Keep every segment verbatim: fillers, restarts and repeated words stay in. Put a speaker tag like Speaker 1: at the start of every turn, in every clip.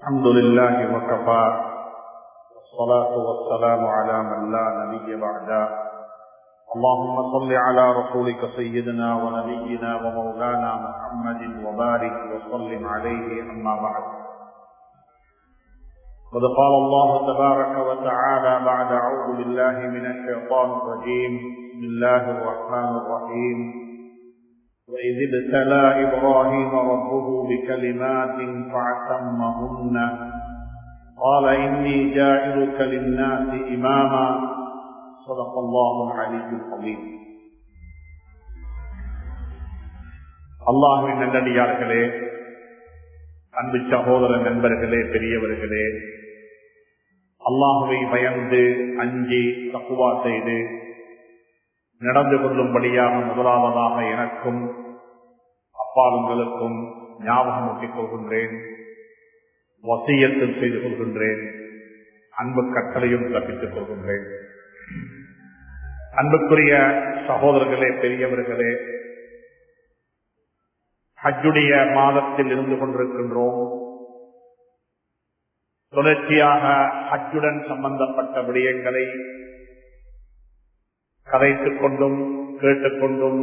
Speaker 1: الحمد لله وكفى والصلاة والسلام على من لا نبي بعده. اللهم صل على رسولك سيدنا ونبينا ومولانا محمد وبارك وسلم عليه. أما بعد، قد قال الله تبارك وتعالى بعد أعوذ بالله من الشيطان الرجيم. بسم الله الرحمن الرحيم. وإذ ابتلى إبراهيم ربه بكلمات فأتمهن قال إني جاعلك للناس إماما. صدق الله العلي العظيم. அல்லாஹ்வின் நல்லடியார்களே, அன்பு சகோதர நண்பர்களே, பெரியவர்களே, அல்லாஹ்வை பயந்து அஞ்சி தக்வா செய்து நடந்து கொள்ளும்படியாக முதலாவதாக எனக்கும் அப்பாலுங்களுக்கும் ஞாபகமூட்டிக் கொள்கின்றேன், வசியத்தில் செய்து கொள்கின்றேன், அன்பு கட்டளையும் தப்பித்துக் கொள்கின்றேன். அன்புக்குரிய சகோதரர்களே, பெரியவர்களே, ஹஜ்ஜுடைய மாதத்தில் இருந்து கொண்டிருக்கின்றோம். தொடர்ச்சியாக ஹஜ்ஜுடன் சம்பந்தப்பட்ட விடயங்களை கதைத்துக் கொண்டும் கேட்டுக்கொண்டும்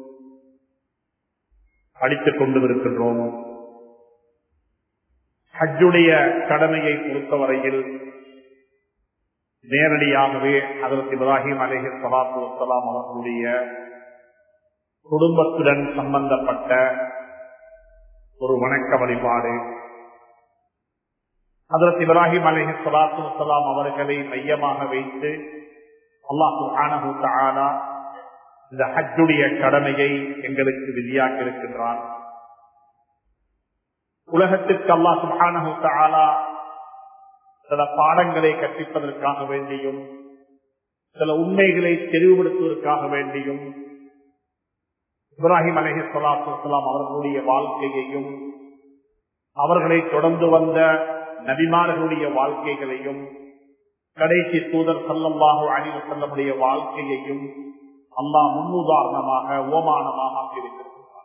Speaker 1: படித்துக் கொண்டும் இருக்கின்றோம். ஹஜ்ஜுடைய கடமையை பொறுத்தவரையில் நேரடியாகவே ஹஜ்ரத் இப்ராஹிம் அலைஹிஸ்ஸலாத்து வஸ்ஸலாம் அவர்களுடைய குடும்பத்துடன் சம்பந்தப்பட்ட ஒரு வணக்க வழிபாடு. ஹஜ்ரத் இப்ராஹிம் அலைஹிஸ்ஸலாத்து வஸ்ஸலாம் அவர்களை மையமாக வைத்து அல்லாஹ் சுப்ஹானஹு வ தஆலா இந்த ஹஜ்ஜுடைய கடமையை எங்களுக்கு விதியாக்கி இருக்கின்றான். உலகத்திற்கு அல்லாஹ் சுப்ஹானஹு வ தஆலா சில பாடங்களை கற்பிப்பதற்காக வேண்டியும் சில உண்மைகளை தெளிவுபடுத்துவதற்காக வேண்டியும் இப்ராஹிம் அலைஹிஸ்ஸலாத்து வஸ்ஸலாம் அவர்களுடைய வாழ்க்கையையும் அவர்களை தொடர்ந்து வந்த நபிமார்களுடைய வாழ்க்கைகளையும் கடைசி தூதர் ஸல்லல்லாஹு அலைஹி வஸல்லமுடைய வாழ்க்கையையும் அல்லாஹ் முன்னுதாரணமாக ஓமானமாக ஆக்கியிருக்கிறார்.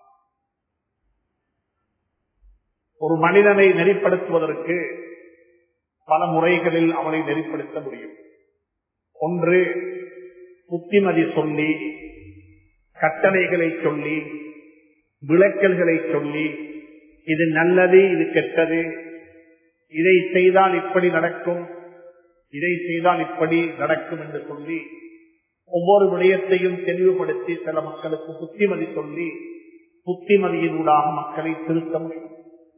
Speaker 1: ஒரு மனிதனை நெறிப்படுத்துவதற்கு பல முறைகளில் அவனை நெறிப்படுத்த முடியும். ஒன்று, புத்திமதி சொல்லி, கட்டளைகளை சொல்லி, விளக்கல்களை சொல்லி, இது நல்லது, இது கெட்டது, இதை செய்தால் இப்படி நடக்கும், இதை செய்தால் இப்படி நடக்கும் என்று சொல்லி ஒவ்வொரு விடயத்தையும் தெளிவுபடுத்தி சில மக்களுக்கு புத்திமதி சொல்லி புத்திமதியினூடாக மக்களை திருத்த முடியும்.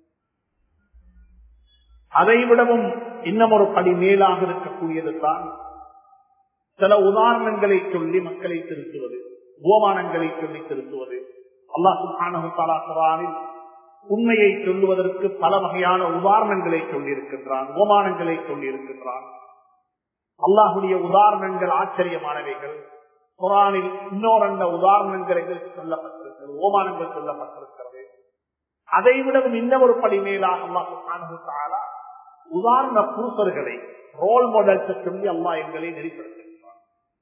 Speaker 1: அதைவிடவும் இன்னும் ஒரு படி மேலாக இருக்கக்கூடியது தான் சில உதாரணங்களை சொல்லி மக்களை திருத்துவது, ஓமானங்களை சொல்லி திருத்துவது. அல்லாஹ் சுப்ஹானஹு வ தஆலா குர்ஆனில் உண்மையை சொல்லுவதற்கு பல வகையான உதாரணங்களை சொல்லியிருக்கின்றான், ஓமானங்களை சொல்லியிருக்கின்றான். அல்லாஹுடைய உதாரணங்கள் ஆச்சரியமானவைகள். குர்ஆனில் இன்னொரு உதாரணங்கள் சொல்லப்பட்டிருக்கிறது, ஓமானங்கள் சொல்லப்பட்டிருக்கிறது. அதை விடவும் இன்னும் ஒரு படி மேலாக அல்லாஹ் சுப்ஹானஹு வ தஆலா உதாரண புருஷர்களை, ரோல் மாடல்ஸ் சொல்லி அல்லாஹ் எங்களை நெறிப்படுத்துகிறார்.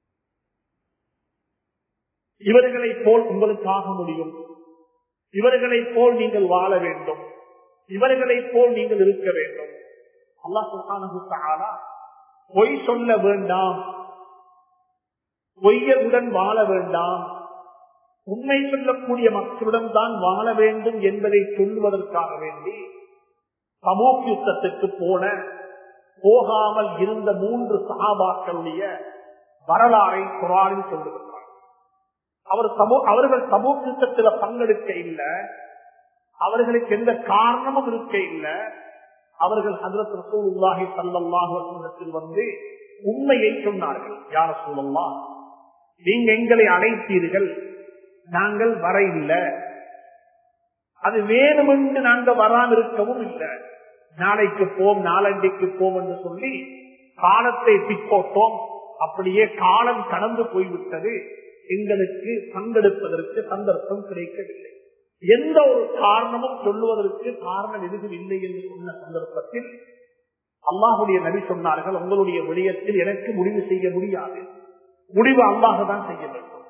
Speaker 1: இவர்களை போல் உங்களுக்காக முடியும், இவர்களை போல் நீங்கள் வாழ வேண்டும், இவர்களை போல் நீங்கள் இருக்க வேண்டும். அல்லாஹ் சுப்ஹானஹு வ தஆலா பொய் சொல்ல வேண்டாம், பொய்யுடன் வாழ வேண்டாம், உண்மை சொல்லக்கூடிய மக்களுடன் தான் வாழ வேண்டும் என்பதை சொல்லுவதற்காக வேண்டி தபூக் யுத்தத்துக்கு போன போகாமல் இருந்த மூன்று சஹாபாக்களுடைய வரலாறை குர்ஆனில் சொல்லுகிறார். அவர் அவர்கள் தபூக் யுத்தத்தில் பங்கெடுக்க இல்லை, அவர்களுக்கு எந்த காரணமும் இருக்க இல்லை. அவர்கள் ஹஜ்ரத் ரசூலுல்லாஹி ஸல்லல்லாஹு அலைஹி வஸல்லம் வந்து உண்மையை சொன்னார்கள். யா ரசூலல்லாஹ், நீங்க எங்களை அழைத்தீர்கள், நாங்கள் வர இல்லை, அது வேணுமென்று நாங்கள் வராமல் இருக்கவும் இல்லை, நாளைக்கு போம் நாளண்டைக்கு போம் என்று சொல்லி காலத்தை பிற்போட்டோம். அப்படியே காலம் கடந்து போய்விட்டது, எங்களுக்கு பங்கெடுப்பதற்கு சந்தர்ப்பம் கிடைக்கவில்லை. எந்த ஒரு காரணமும் சொல்லுவதற்கு காரணம் எதுவும் இல்லை என்று சொன்ன சந்தர்ப்பத்தில் அல்லாஹுடைய நபி சொன்னார்கள், உங்களுடைய விடயத்தில் எனக்கு முடிவு செய்ய முடியாது, முடிவு அல்லாஹ் தான் செய்ய வேண்டும்.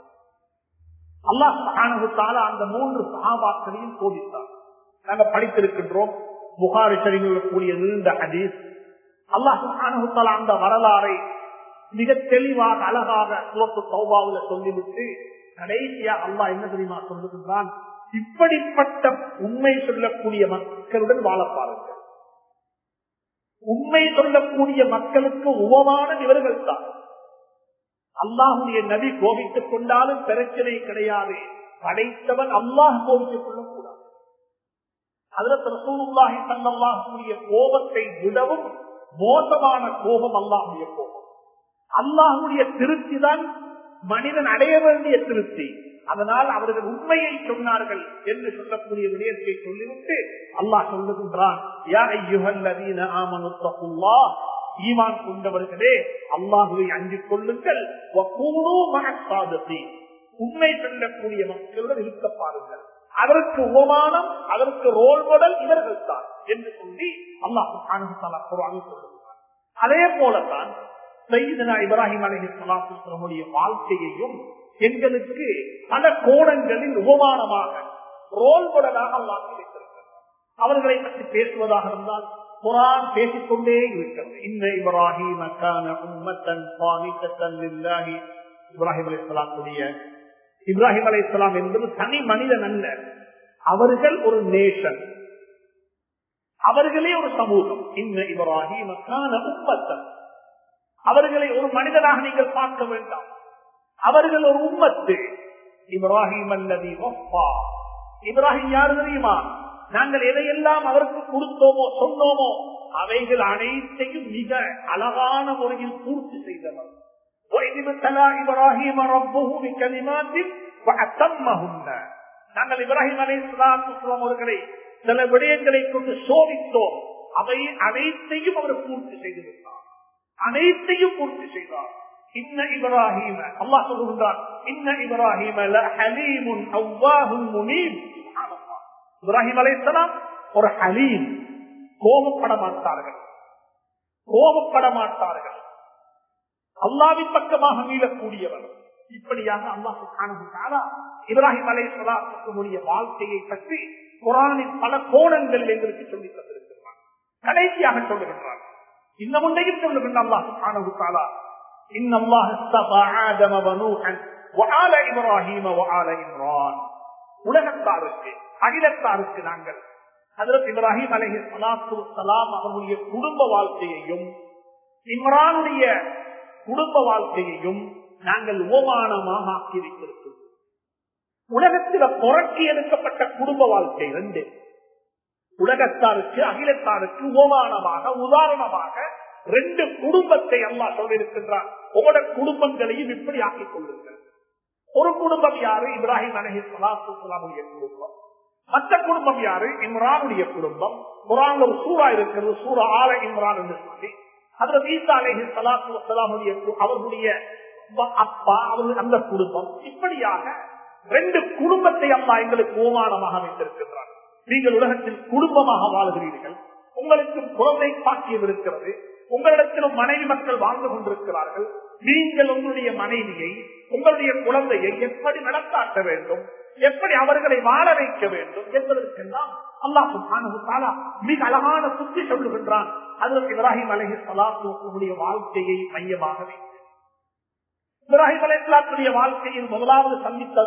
Speaker 1: அல்லாஹ் சுப்ஹானஹு வ தஆலா அந்த மூன்று சஹாபாக்களையும் சோதித்தார். நாங்கள் படித்திருக்கின்றோம், புகாரி ஷரீஃபில் கூடிய நீண்ட ஹதீஸ். அல்லாஹ் சுப்ஹானஹு வ தஆலா அந்த வரலாறை மிக தெளிவாக அழகாக சூரத்து தௌபாவுல சொல்லிவிட்டு கடைசியா அல்லாஹ் என்ன தெரியுமா சொல்லுகின்றான், இப்படிப்பட்ட உண்மை சொல்லக்கூடிய மக்களுடன் வாழ பாருங்கள். உண்மை சொல்லக்கூடிய மக்களுக்கு உபமான இவர்கள் தான். அல்லாஹுடைய நபி கோபித்துக் கொண்டாலும் பிரச்சனை கிடையாது, படைத்தவன் அல்லாஹ் கோபித்துக் கொள்ளக்கூடாது. ஹஜ்ரத் ரசூலுல்லாஹி ஸல்லல்லாஹு அலைஹி வஸல்லம் கோபத்தை விடவும் மோசமான கோபம் அல்லாஹுடைய கோபம். அல்லாஹுடைய திருப்தி தான் மனிதன் அடைய வேண்டிய திருப்தி. அதனால் அவர்கள் உண்மையை சொன்னார்கள் என்று சொல்லக்கூடிய விடயத்தை சொல்லிவிட்டு அல்லாஹ் சொல்லுகின்றான், யா அய்யுஹல்லதீன ஆமனு தக்குல்லாஹ், ஈமான் கொண்டவர்களே அல்லாஹுவை அஞ்சிக் கொள்ளுங்கள், வகூனூ மஅஸ்ஸாதிகீன், உண்மை சொல்லக்கூடிய மக்களுடன் இருக்க பாருங்கள். அதற்கு உபமானம், அதற்கு ரோல் மாடல் இவர்கள் தான் என்று சொல்லி அல்லாஹ் சுப்ஹானஹு வ தஆலா குர்ஆனில் சொல்லுகிறார். அதே போலதான் சையதுனா இப்ராஹிம் அலைஹிஸ்ஸலாத்து வஸ்ஸலாமுடைய வாழ்க்கையையும் எங்களுக்கு பல கோணங்களில் உபமானமாக ரோல் மாடலாக அல்லாஹ் வைத்திருக்கிறார். அவர்களை பற்றி பேசுவதாக இருந்தால் குர்ஆன் பேசிக்கொண்டே இருக்கிறது. இன்ன இப்ராஹீம கான உம்மத்தன் கானிதத்தன் லில்லாஹி. இப்ராஹிம் அலைஹிஸ்ஸலாமுடைய இப்ராஹிம் அலைஹிஸ்ஸலாம் என்பது தனி மனிதன் அல்ல, அவர்கள் ஒரு நேஷன், அவர்களே ஒரு சமூகம். இன்ன இப்ராஹீம கான உம்மத்தன், அவர்களை ஒரு மனிதனாக நீங்கள் பார்க்க வேண்டாம், அவர்கள் ஒரு உம்மத்து. இப்ராஹிம் அல்லதி வஃபா, இப்ராஹிம் யாரு தெரியுமா? நாங்கள் எதையெல்லாம் அவருக்கு கொடுத்தோமோ சொன்னோமோ அவைகள் அனைத்தையும் மிக அழகான முறையில் பூர்த்தி செய்தவர். நாங்கள் இப்ராஹிம் அலைஹிஸ்ஸலாம் அவர்களை சில விடயங்களை கொண்டு சோதித்தோம், அவை அனைத்தையும் அவர் பூர்த்தி செய்திருந்தார், அனைத்தையும் பூர்த்தி செய்தார். இன்ன இப்ராஹீம, அல்லாஹ் சொல்லுகின்றார், இன்ன இப்ராஹீம லஹலீமுன் அவ்வாஹுன் முனீப். இப்ராஹிம் அலைஹிஸ்ஸலாம் ஒரு ஹலீம், கோபப்பட மாட்டார்கள், கோபப்பட மாட்டார்கள், அல்லாஹ்வின் பக்கமாக மீளக்கூடியவர். இப்படியாக அல்லாஹ் சுப்ஹானஹு வ தஆலா இப்ராஹிம் அலைஹிஸ்ஸலாமுடைய வாழ்க்கையை பற்றி குர்ஆனின் பல கோணங்கள் எங்களுக்கு சொல்லித் தந்திருக்கிறார். கடைசியாக சொல்லுகின்றார், இன்னும் ஒன்றையும் சொல்லுகின்றார் அல்லாஹ் சுப்ஹானஹு வ தஆலா, இன்னல்லாஹ் இஸ்தஃபா ஆதம வ நூஹன் வ ஆல இப்ராஹீம வ ஆல இம்ரான். உலகத்தாருக்கு, அகிலத்தாருக்கு நாங்கள் ஹஜ்ரத் இப்ராஹிம் அலைஹிஸ்ஸலாத்து வஸ்ஸலாம் அவருடைய குடும்ப வாழ்க்கையையும் இம்ரானுடைய குடும்ப வாழ்க்கையையும் நாங்கள் உபமானமாக ஆக்கி வைத்திருக்கிறோம். உலகத்தில் புரட்சி எடுக்கப்பட்ட குடும்ப வாழ்க்கை ரெண்டு, உலகத்தாருக்கு அகிலத்தாருக்கு உபமானமாக உதாரணமாக ரெண்டு குடும்பத்தை அல்லாஹ் சொல்லியிருக்கின்றார். உங்களோட குடும்பங்களையும் இப்படி ஆக்கிக் கொள்ளுங்கள். ஒரு குடும்பம் யாரு? இப்ராஹிம் அலைஹிஸ்ஸலாத்து வஸ்ஸலாமுடைய குடும்பம். மற்ற குடும்பம் யாரு? இம்ரானுடைய குடும்பம். குர்ஆன்ல ஒரு சூரா இருக்கிறது, சூரா ஆல இம்ரான் என்று சொல்லி. ஹஜ்ரத் ஈசா அலைஹிஸ்ஸலாத்து வஸ்ஸலாமுடைய அவர்களுடைய அப்பா, அவர்கள் அந்த குடும்பம். இப்படியாக ரெண்டு குடும்பத்தை அல்லாஹ் எங்களுக்கு உபமானமாக வைத்திருக்கின்றார். நீங்கள் உலகத்தில் குடும்பமாக வாழ்கிறீர்கள், உங்களுக்கு குழந்தை பாக்கியம் இருக்கிறது, உங்களிடத்திலும் மனைவி மக்கள் வாழ்ந்து கொண்டிருக்கிறார்கள். நீங்கள் உங்களுடைய மனைவியை, உங்களுடைய குழந்தையை எப்படி நடத்தாட்ட வேண்டும், எப்படி அவர்களை வாழ வைக்க வேண்டும் என்பதற்கெல்லாம் அல்லாஹ் சுப்ஹானஹு வ தஆலா மிக அழகான சுத்தி சொல்லுகின்றான். ஹஜ்ரத் இப்ராஹிம் அலைஹிஸ்ஸலாத்து வஸ்ஸலாமுடைய வாழ்க்கையை மையமாக வைத்து இப்ராஹிம் அலைஹிஸ்ஸலாத்துடைய வாழ்க்கையில் முதலாவது சந்தித்த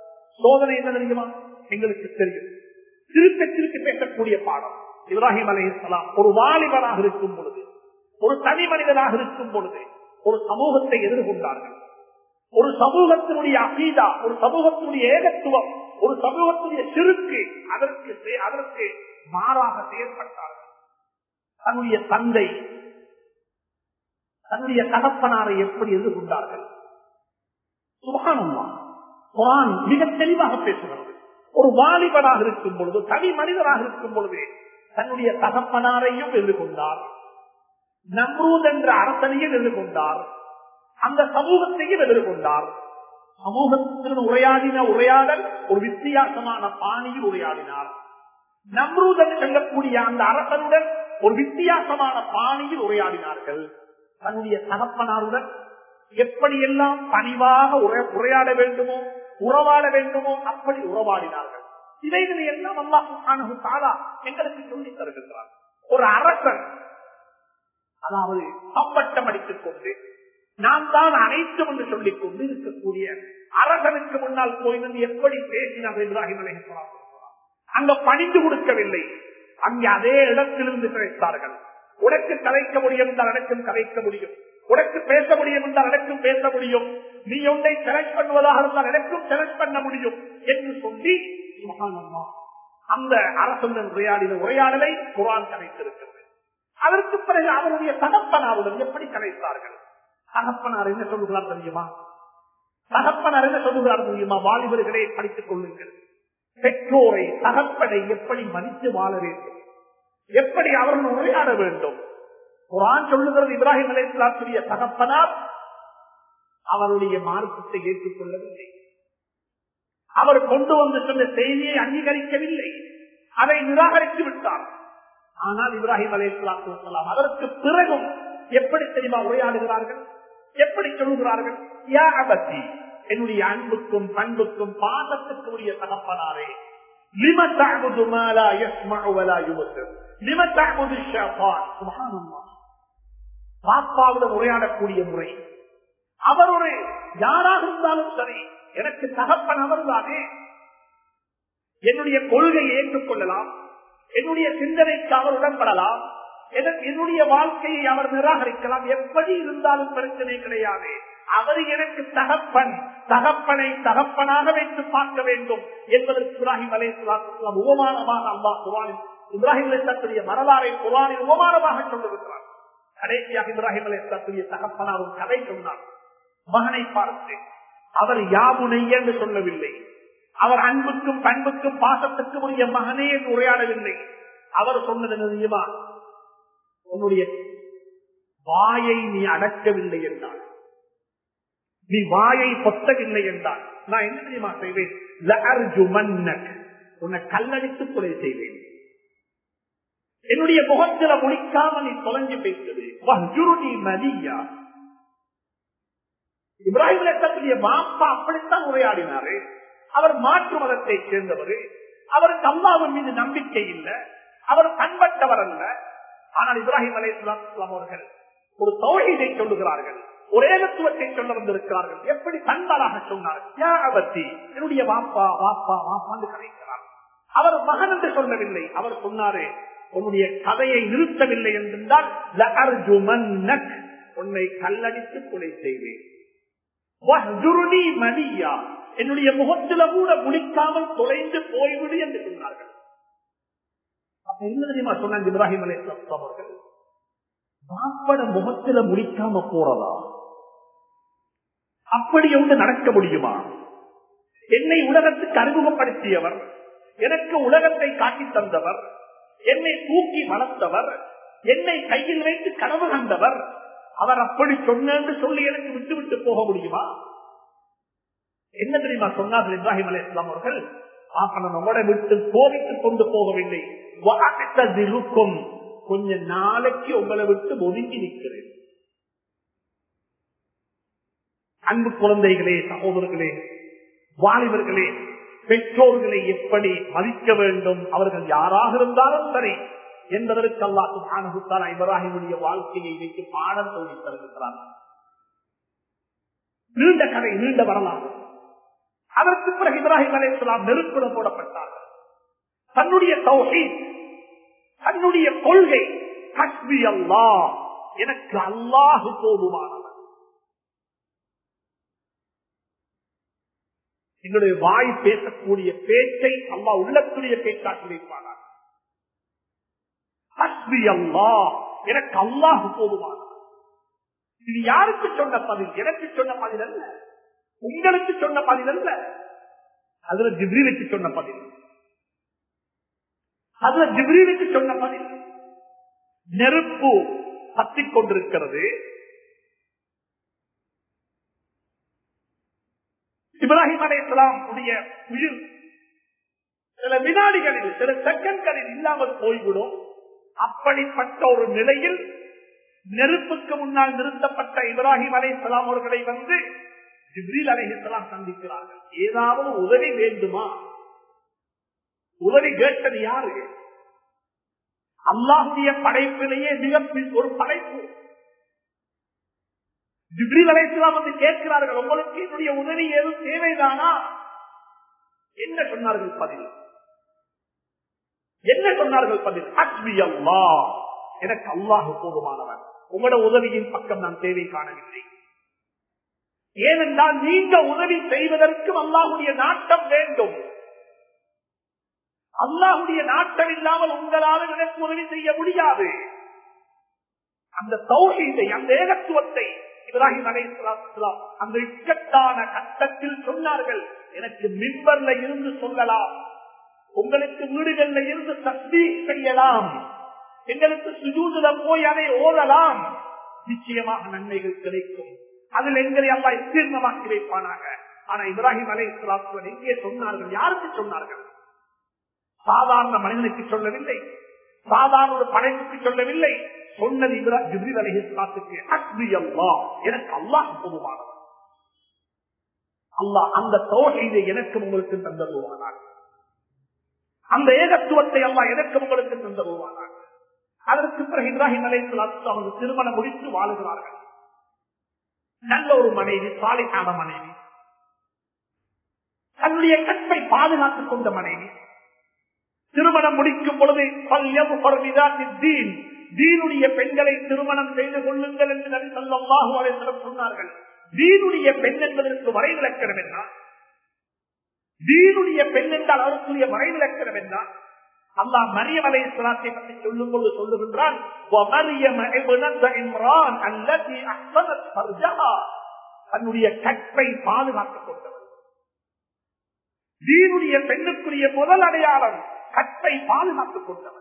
Speaker 1: சோதனை என்ன தெரியுமா? எங்களுக்கு தெரியும், திருப்பி திருப்பி பேசக்கூடிய பாடம். இப்ராஹிம் அலைஹிஸ்ஸலாம் ஒரு வாலிபனாக இருக்கும் பொழுது, ஒரு தனி மனிதனாக இருக்கும் பொழுது ஒரு சமூகத்தை எதிர்கொண்டார்கள். ஒரு சமூகத்தினுடைய அகீதா, ஒரு சமூகத்தினுடைய ஏகத்துவம், ஒரு சமூகத்தினுடைய சிறுக்கு, அதற்கு அதற்கு மாறாக செயல்பட்டார்கள். தன்னுடைய தந்தை, தன்னுடைய தகப்பனாரை எப்படி எதிர்கொண்டார்கள்? சுப்ஹானல்லாஹ், குர்ஆன் மிக தெளிவாக பேசுகிறது. ஒரு வாலிபனாக இருக்கும் பொழுது, தனி மனிதனாக இருக்கும் பொழுது தன்னுடைய தகப்பனாரையும் எதிர்கொண்டார், நம்ரூத் என்ற அரசனையும் எதிர்கொண்டார், அந்த சமூகத்தையும் எதிர்கொண்டார். சமூகத்துடன் உரையாடின உரையாடல் ஒரு வித்தியாசமான பாணியில் உரையாடினார். நம்ரூத் செல்லக்கூடிய அந்த அரசனுடன் ஒரு வித்தியாசமான பாணியில் உரையாடினார்கள். தன்னுடைய தகப்பனாருடன் எப்படியெல்லாம் பணிவாக உரையாட வேண்டுமோ, உறவாட வேண்டுமோ அப்படி உறவாடினார்கள். இவைகளை எல்லாம் அல்லாஹ் சுப்ஹானஹு வ தஆலா எங்களுக்கு சொல்லி தருகின்றார். ஒரு அரசன் அதாவது அப்பட்டம் அடித்துக் கொண்டு நான் தான் அனைத்தும் என்று சொல்லிக் கொண்டு இருக்கக்கூடிய அரசனுக்கு முன்னால் போயிருந்து எப்படி பேசினார் இப்ராஹிம் அலைஹிஸ்ஸலாம். அங்க பணிந்து கொடுக்கவில்லை, அங்கே அதே இடத்திலிருந்து கிடைத்தார்கள். உனக்கு கலைக்க முடியும் என்றால் எனக்கும் கலைக்க முடியும், உனக்கு பேச முடியும் என்றால் எனக்கும் பேச முடியும், நீ ஒன்றை செலக்ட் பண்ணுவதாக இருந்தால் எனக்கும் செலக்ட் பண்ண முடியும் என்று சொல்லி சுப்ஹானல்லாஹ் அந்த அரசனுடன் உரையாடின உரையாடலை குர்ஆன் கலைத்திருக்கிறது. அதற்கு பிறகு அவருடைய தகப்பனாருடன் எப்படி கலைத்தார்கள்? தகப்பனார் என்ன சொல்லுகிறார் தெரியுமா? தகப்பனார் என்ன சொல்லுகிறார் தெரியுமா? வாலிபர்களை படித்துக் கொள்ளுங்கள். பெற்றோரை தகப்பனை எப்படி மதித்து வாழ வேண்டும், எப்படி அவர்கள் உரையாட வேண்டும். குர்ஆன் சொல்லுகிறது இப்ராஹிம் அலைஹிஸ்ஸலாத்துடைய தகப்பனார் அவருடைய மார்க்கத்தை ஏற்றுக்கொள்ளவில்லை, அவர் கொண்டு வந்து சொன்ன செய்தியை அங்கீகரிக்கவில்லை, அதை நிராகரித்து விட்டார். ஆனால் இப்ராஹிம் அலைஹிஸ்ஸலாத்து வஸலாம் அதற்கு பிறகும் எப்படி தெரியுமா உரையாடுகிறார்கள், எப்படி சொல்லுகிறார்கள்? யா அபதி, என்னுடைய அன்புக்கும் பண்புக்கும் பாசத்துக்கு உரிய தகப்பனாரே, லிம தஅபுது மா லா யஸ்மஉ வ லா யுபஸிர், லிம தஅபுது ஷைத்தான். சுப்ஹானல்லாஹ். பாப்பாவுடன் உரையாடக்கூடிய முறை. அவர் ஒரு யாராக இருந்தாலும் சரி, எனக்கு தகப்பன் அவர்தானே, என்னுடைய கொள்கையை ஏற்றுக்கொள்ளலாம், என்னுடைய சிந்தனைக்கு அவர் உடன்படலாம், என்னுடைய வாழ்க்கையை அவர் நிராகரிக்கலாம், எப்படி இருந்தாலும் பிரச்சனை கிடையாது. அவர் எனக்கு தகப்பன், தகப்பனை தகப்பனாக வைத்து பார்க்க வேண்டும் என்பதற்கு இப்ராஹிம் அலைஹிஸ்ஸலாம் உபமானமாக அல்லாஹ் குர்ஆனில் இப்ராஹிம் அலைஹிஸ்ஸலாத்துடைய வரலாறை குர்ஆனில் உபமானமாக சொல்லுகிறார். கடைசியாக இப்ராஹிம் அலைஹிஸ்ஸலாத்துடைய தகப்பனார் ஒரு கதை சொன்னார். மகனை பார்த்து அவர் யாமுனை என்று சொல்லவில்லை, அவர் அன்புக்கும் பண்புக்கும் பாசத்துக்கும் உரிய மகனே என்று உரையாடவில்லை. அவர் சொன்னது தெரியுமா? உன்னுடைய வாயை நீ அடக்கவில்லை என்றால், நீ வாயை பொத்தவில்லை என்றால் நான் என்ன தெரியுமா செய்வேன்? உன்னை கல்லடித்து கொலை செய்வேன். என்னுடைய முகத்தில முடிக்காமல் நீ தொலைஞ்சு பேசுது. இப்ராஹிம் அலைஹிஸ்ஸலாத்துடைய பாப்பா அப்படித்தான் உரையாடினாரு. அவர் மாற்று மதத்தை சேர்ந்தவர், அவருக்கு அல்லாஹ்வின் மீது நம்பிக்கை இல்லை, அவர் பண்பட்டவர் அல்ல. ஆனால் இப்ராஹிம் அலைஹிஸ்ஸலாம் அவர்கள் ஒரு தௌஹீதை சொல்லுகிறார்கள், ஒரு ஏகத்துவத்தை சொல்ல வந்திருக்கிறார்கள். எப்படி பண்பாளாக சொன்னார்? யா அபதி, என்னுடைய வாப்பா வாப்பா வாப்பான்னு கதைக்கிறார். அவர் மகன் என்று சொல்லவில்லை, அவர் சொன்னாரு உன்னுடைய கதையை நிறுத்தவில்லை என்றால் லஅர்ஜுமன்னக், உன்னை கல்லடித்து கொலை செய்வேன். வஹ்ஜுர்னி மலியா, என்னுடைய முகத்தில கூட முடிக்காமல் தொலைந்து போய்விடு என்று சொன்னார்கள். அப்ப என்ன தெரியுமா சொன்னாங்க இப்ராஹிம் அலைஹிஸ்ஸலாம் அவர்கள்? பாப்பட முகத்தில முடிக்காம போறதா? அப்படி ஒன்று நடக்க முடியுமா? என்னை உலகத்துக்கு அறிமுகப்படுத்தியவர், எனக்கு உலகத்தை காட்டி தந்தவர், என்னை தூக்கி வளர்த்தவர், என்னை கையில் வைத்து கனவு கண்டவர், அவர் அப்படி சொன்னு சொல்லி எனக்கு விட்டு விட்டு போக முடியுமா? என்ன தெரியுமா சொன்னார்கள் இப்ராஹிம் அலைஹிஸ்ஸலாம் அவர்கள்? நம்மளை விட்டு கோவித்துக் கொண்டு போகவில்லை, கொஞ்ச நாளைக்கு உங்களை விட்டு ஒதுங்கி நிற்கிறேன். அன்பு குழந்தைகளே, சகோதரர்களே, வாலிபர்களே, பெற்றோர்களை எப்படி மதிக்க வேண்டும், அவர்கள் யாராக இருந்தாலும் சரி என்பதற்கு அல்லாஹ் சுப்ஹானஹு வ தஆலா இப்ராஹிமுடைய வாழ்க்கையை வைத்து பாடம் சொல்லி தருகிறார். நீண்ட கதை, நீண்ட வரலாறு. அதற்கு பிறகு இப்ராஹிம் அலைஹிஸ்ஸலாம் நெருப்புடன் போடப்பட்டார்கள். தன்னுடைய தௌஹீத், தன்னுடைய கொள்கை, ஹஸ்பி அல்லாஹ், எனக்கு அல்லாஹ் போதுமானவர். என்னுடைய வாய் பேசக்கூடிய பேச்சை அல்லாஹ் உள்ளத்துடைய பேச்சாக்கி வைப்பானார். ஹஸ்பி அல்லாஹ், எனக்கு அல்லாஹ் போதுமானவர். இது யாருக்கு சொன்ன பதில்? எனக்கு சொன்ன பதில் அல்ல, உங்களுக்கு சொன்ன பதில் அல்ல, அதுல ஜிப்ரீலுக்கு சொன்ன பதில். அதுல ஜிப்ரீலுக்கு சொன்ன பதில். நெருப்பு பற்றிக் கொண்டிருக்கிறது. இப்ராஹிம் அலைஹிஸ்ஸலாம் உடைய உயிர் சில வினாடிகளில், சில செகண்ட்களில் இல்லாமல் போய்விடும். அப்படிப்பட்ட ஒரு நிலையில் நெருப்புக்கு முன்னால் நிறுத்தப்பட்ட இப்ராஹிம் அலைஹிஸ்ஸலாம் அவர்களை வந்து ஜிப்ரீல் அலைஹிஸ்ஸலாம் சந்திக்கிறார்கள். ஏதாவது உதவி வேண்டுமா? உதவி கேட்டது யாரு? அல்லாஹுடைய படைப்பிலேயே மிக ஒரு படைப்பு. ஜிப்ரீல் அலைஹிஸ்ஸலாம் வந்து கேட்கிறார்கள், உங்களுக்கு என்னுடைய உதவி ஏதும் தேவைதானா? என்ன சொன்னார்கள் பதில்? என்ன சொன்னார்கள் பதில்? ஹஸ்பி அல்லாஹ், எனக்கு அல்லாஹ் போதுமானவன், உங்களோட உதவியின் பக்கம் நான் தேவை காணவில்லை. ஏனென்றால் நீங்க உதவி செய்வதற்கும் அல்லாஹுடைய நாட்டம் வேண்டும். அல்லாஹுடைய நாட்டம் இல்லாமல் உங்களால் எனக்கு உதவி செய்ய முடியாது. அந்த தௌஹீதை, அந்த ஏகத்துவத்தை இப்ராஹிம் அலைஹிஸ்ஸலாம் அந்த இக்கட்டான கட்டத்தில் சொன்னார்கள். எனக்கு மிம்பர்ல இருந்து சொல்லலாம், உங்களுக்கு வீடுகள்ல இருந்து தஸ்பீஹ் செய்யலாம், எங்களுக்கு சுஜூதுல போய் அதை ஓதலாம், நிச்சயமாக நன்மைகள் கிடைக்கும். அதில் எங்களை அல்லாஹ் தீர்மானமாக்கி வைப்பானாக. ஆனா இப்ராஹிம் அலைஹிஸ்ஸலாம் எங்கே சொன்னார்கள்? யாருக்கு சொன்னார்கள்? சாதாரண மனிதனுக்கு சொல்லவில்லை, சாதாரண ஒரு படைப்புக்கு சொல்லவில்லை. சொன்னது ஜிப்ரீல் அலைஹிஸ்ஸலாத்துக்கு, ஹஸ்பி அல்லாஹ், எனக்கு அல்லாஹ் போதுமானவன். அல்லாஹ் அந்த தௌஹீதை எனக்கு உங்களுக்கு தந்தருவானாக, அந்த ஏகத்துவத்தை அல்லாஹ் எனக்கு உங்களுக்கு தந்தருவானாக. அதற்கு பிறகு இப்ராஹிம் அலைஹிஸ்ஸலாத்து அவர்கள் திருமணம் முடித்து வாழுகிறார்கள். நல்ல ஒரு மனைவி, சாலிஹான மனைவி, தன்னுடைய கற்பை பாதுகாத்துக் கொண்ட மனைவி. திருமணம் முடிக்கும் பொழுது தீனுடைய பெண்களை திருமணம் செய்து கொள்ளுங்கள் என்று நபி ஸல்லல்லாஹு அலைஹி வஸல்லம் சொன்னார்கள். தீனுடைய பெண் என்பதற்கு வரைவிலக்கணம் என்ன? தீனுடைய பெண் என்றால் அவருக்குரிய வரைவிலக்கணம் என்ன? அல்லாஹ் மரியம் அலைஹிஸ்ஸலாத்தை பற்றி சொல்லும் பொழுது சொல்லுகின்றான், தன்னுடைய கற்பை பாதுகாத்துக் கொண்டவர். தீனுடைய பெண்ணுக்குரிய முதல் அடையாளம் கற்பை பாதுகாத்துக் கொண்டவர்.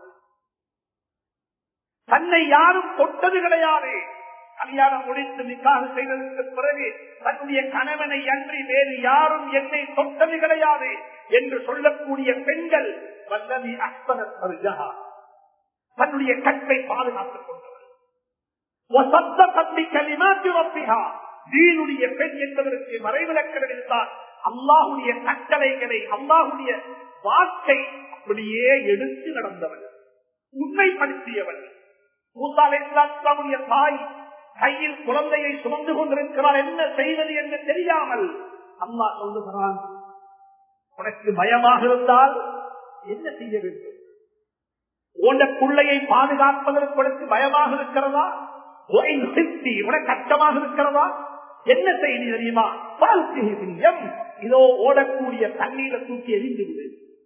Speaker 1: தன்னை யாரும் தொட்டது கிடையாது. கல்யாணம் முடித்து நிக்காஹ் செய்ததற்கு பிறகு தன்னுடைய கணவனை அன்றி வேறு யாரும் என்னை தொட்டது கிடையாது என்று சொல்லக்கூடிய பெண்கள் வல்லதி அஹ்ஸனத் ஃபர்ஜஹா, தன்னுடைய கற்பை பாதுகாத்துக் கொண்டவர். வஸத்தகத் பிகலிமாத்தி ரப்பிஹா, தீனுடைய பெண் என்பதற்கு மறைவிலக்கணம் இருந்தால் அல்லாஹுடைய கட்டளைகளை, அல்லாஹுடைய வாக்கை அப்படியே எடுத்து நடந்தவன், உண்மைப்படுத்தியவன். மூசா அலைஹிஸ்ஸலாமுடைய தாய் கையில் குழந்தையை சுமந்து கொண்டிருக்கிறார், என்ன செய்வது என்று தெரியாமல் அல்லாஹ் சொல்லுகிறான், உனக்கு பயமாக இருந்தால் என்ன செய்ய வேண்டும்? உன் பிள்ளையை பாதுகாப்பதற்கு உனக்கு பயமாக இருக்கிறதா? உனக்கு கஷ்டமாக இருக்கிறதா? என்ன செய்தி தெரியுமா? இதோ ஓடக்கூடிய தண்ணீரை தூக்கி எரிந்துவிடு.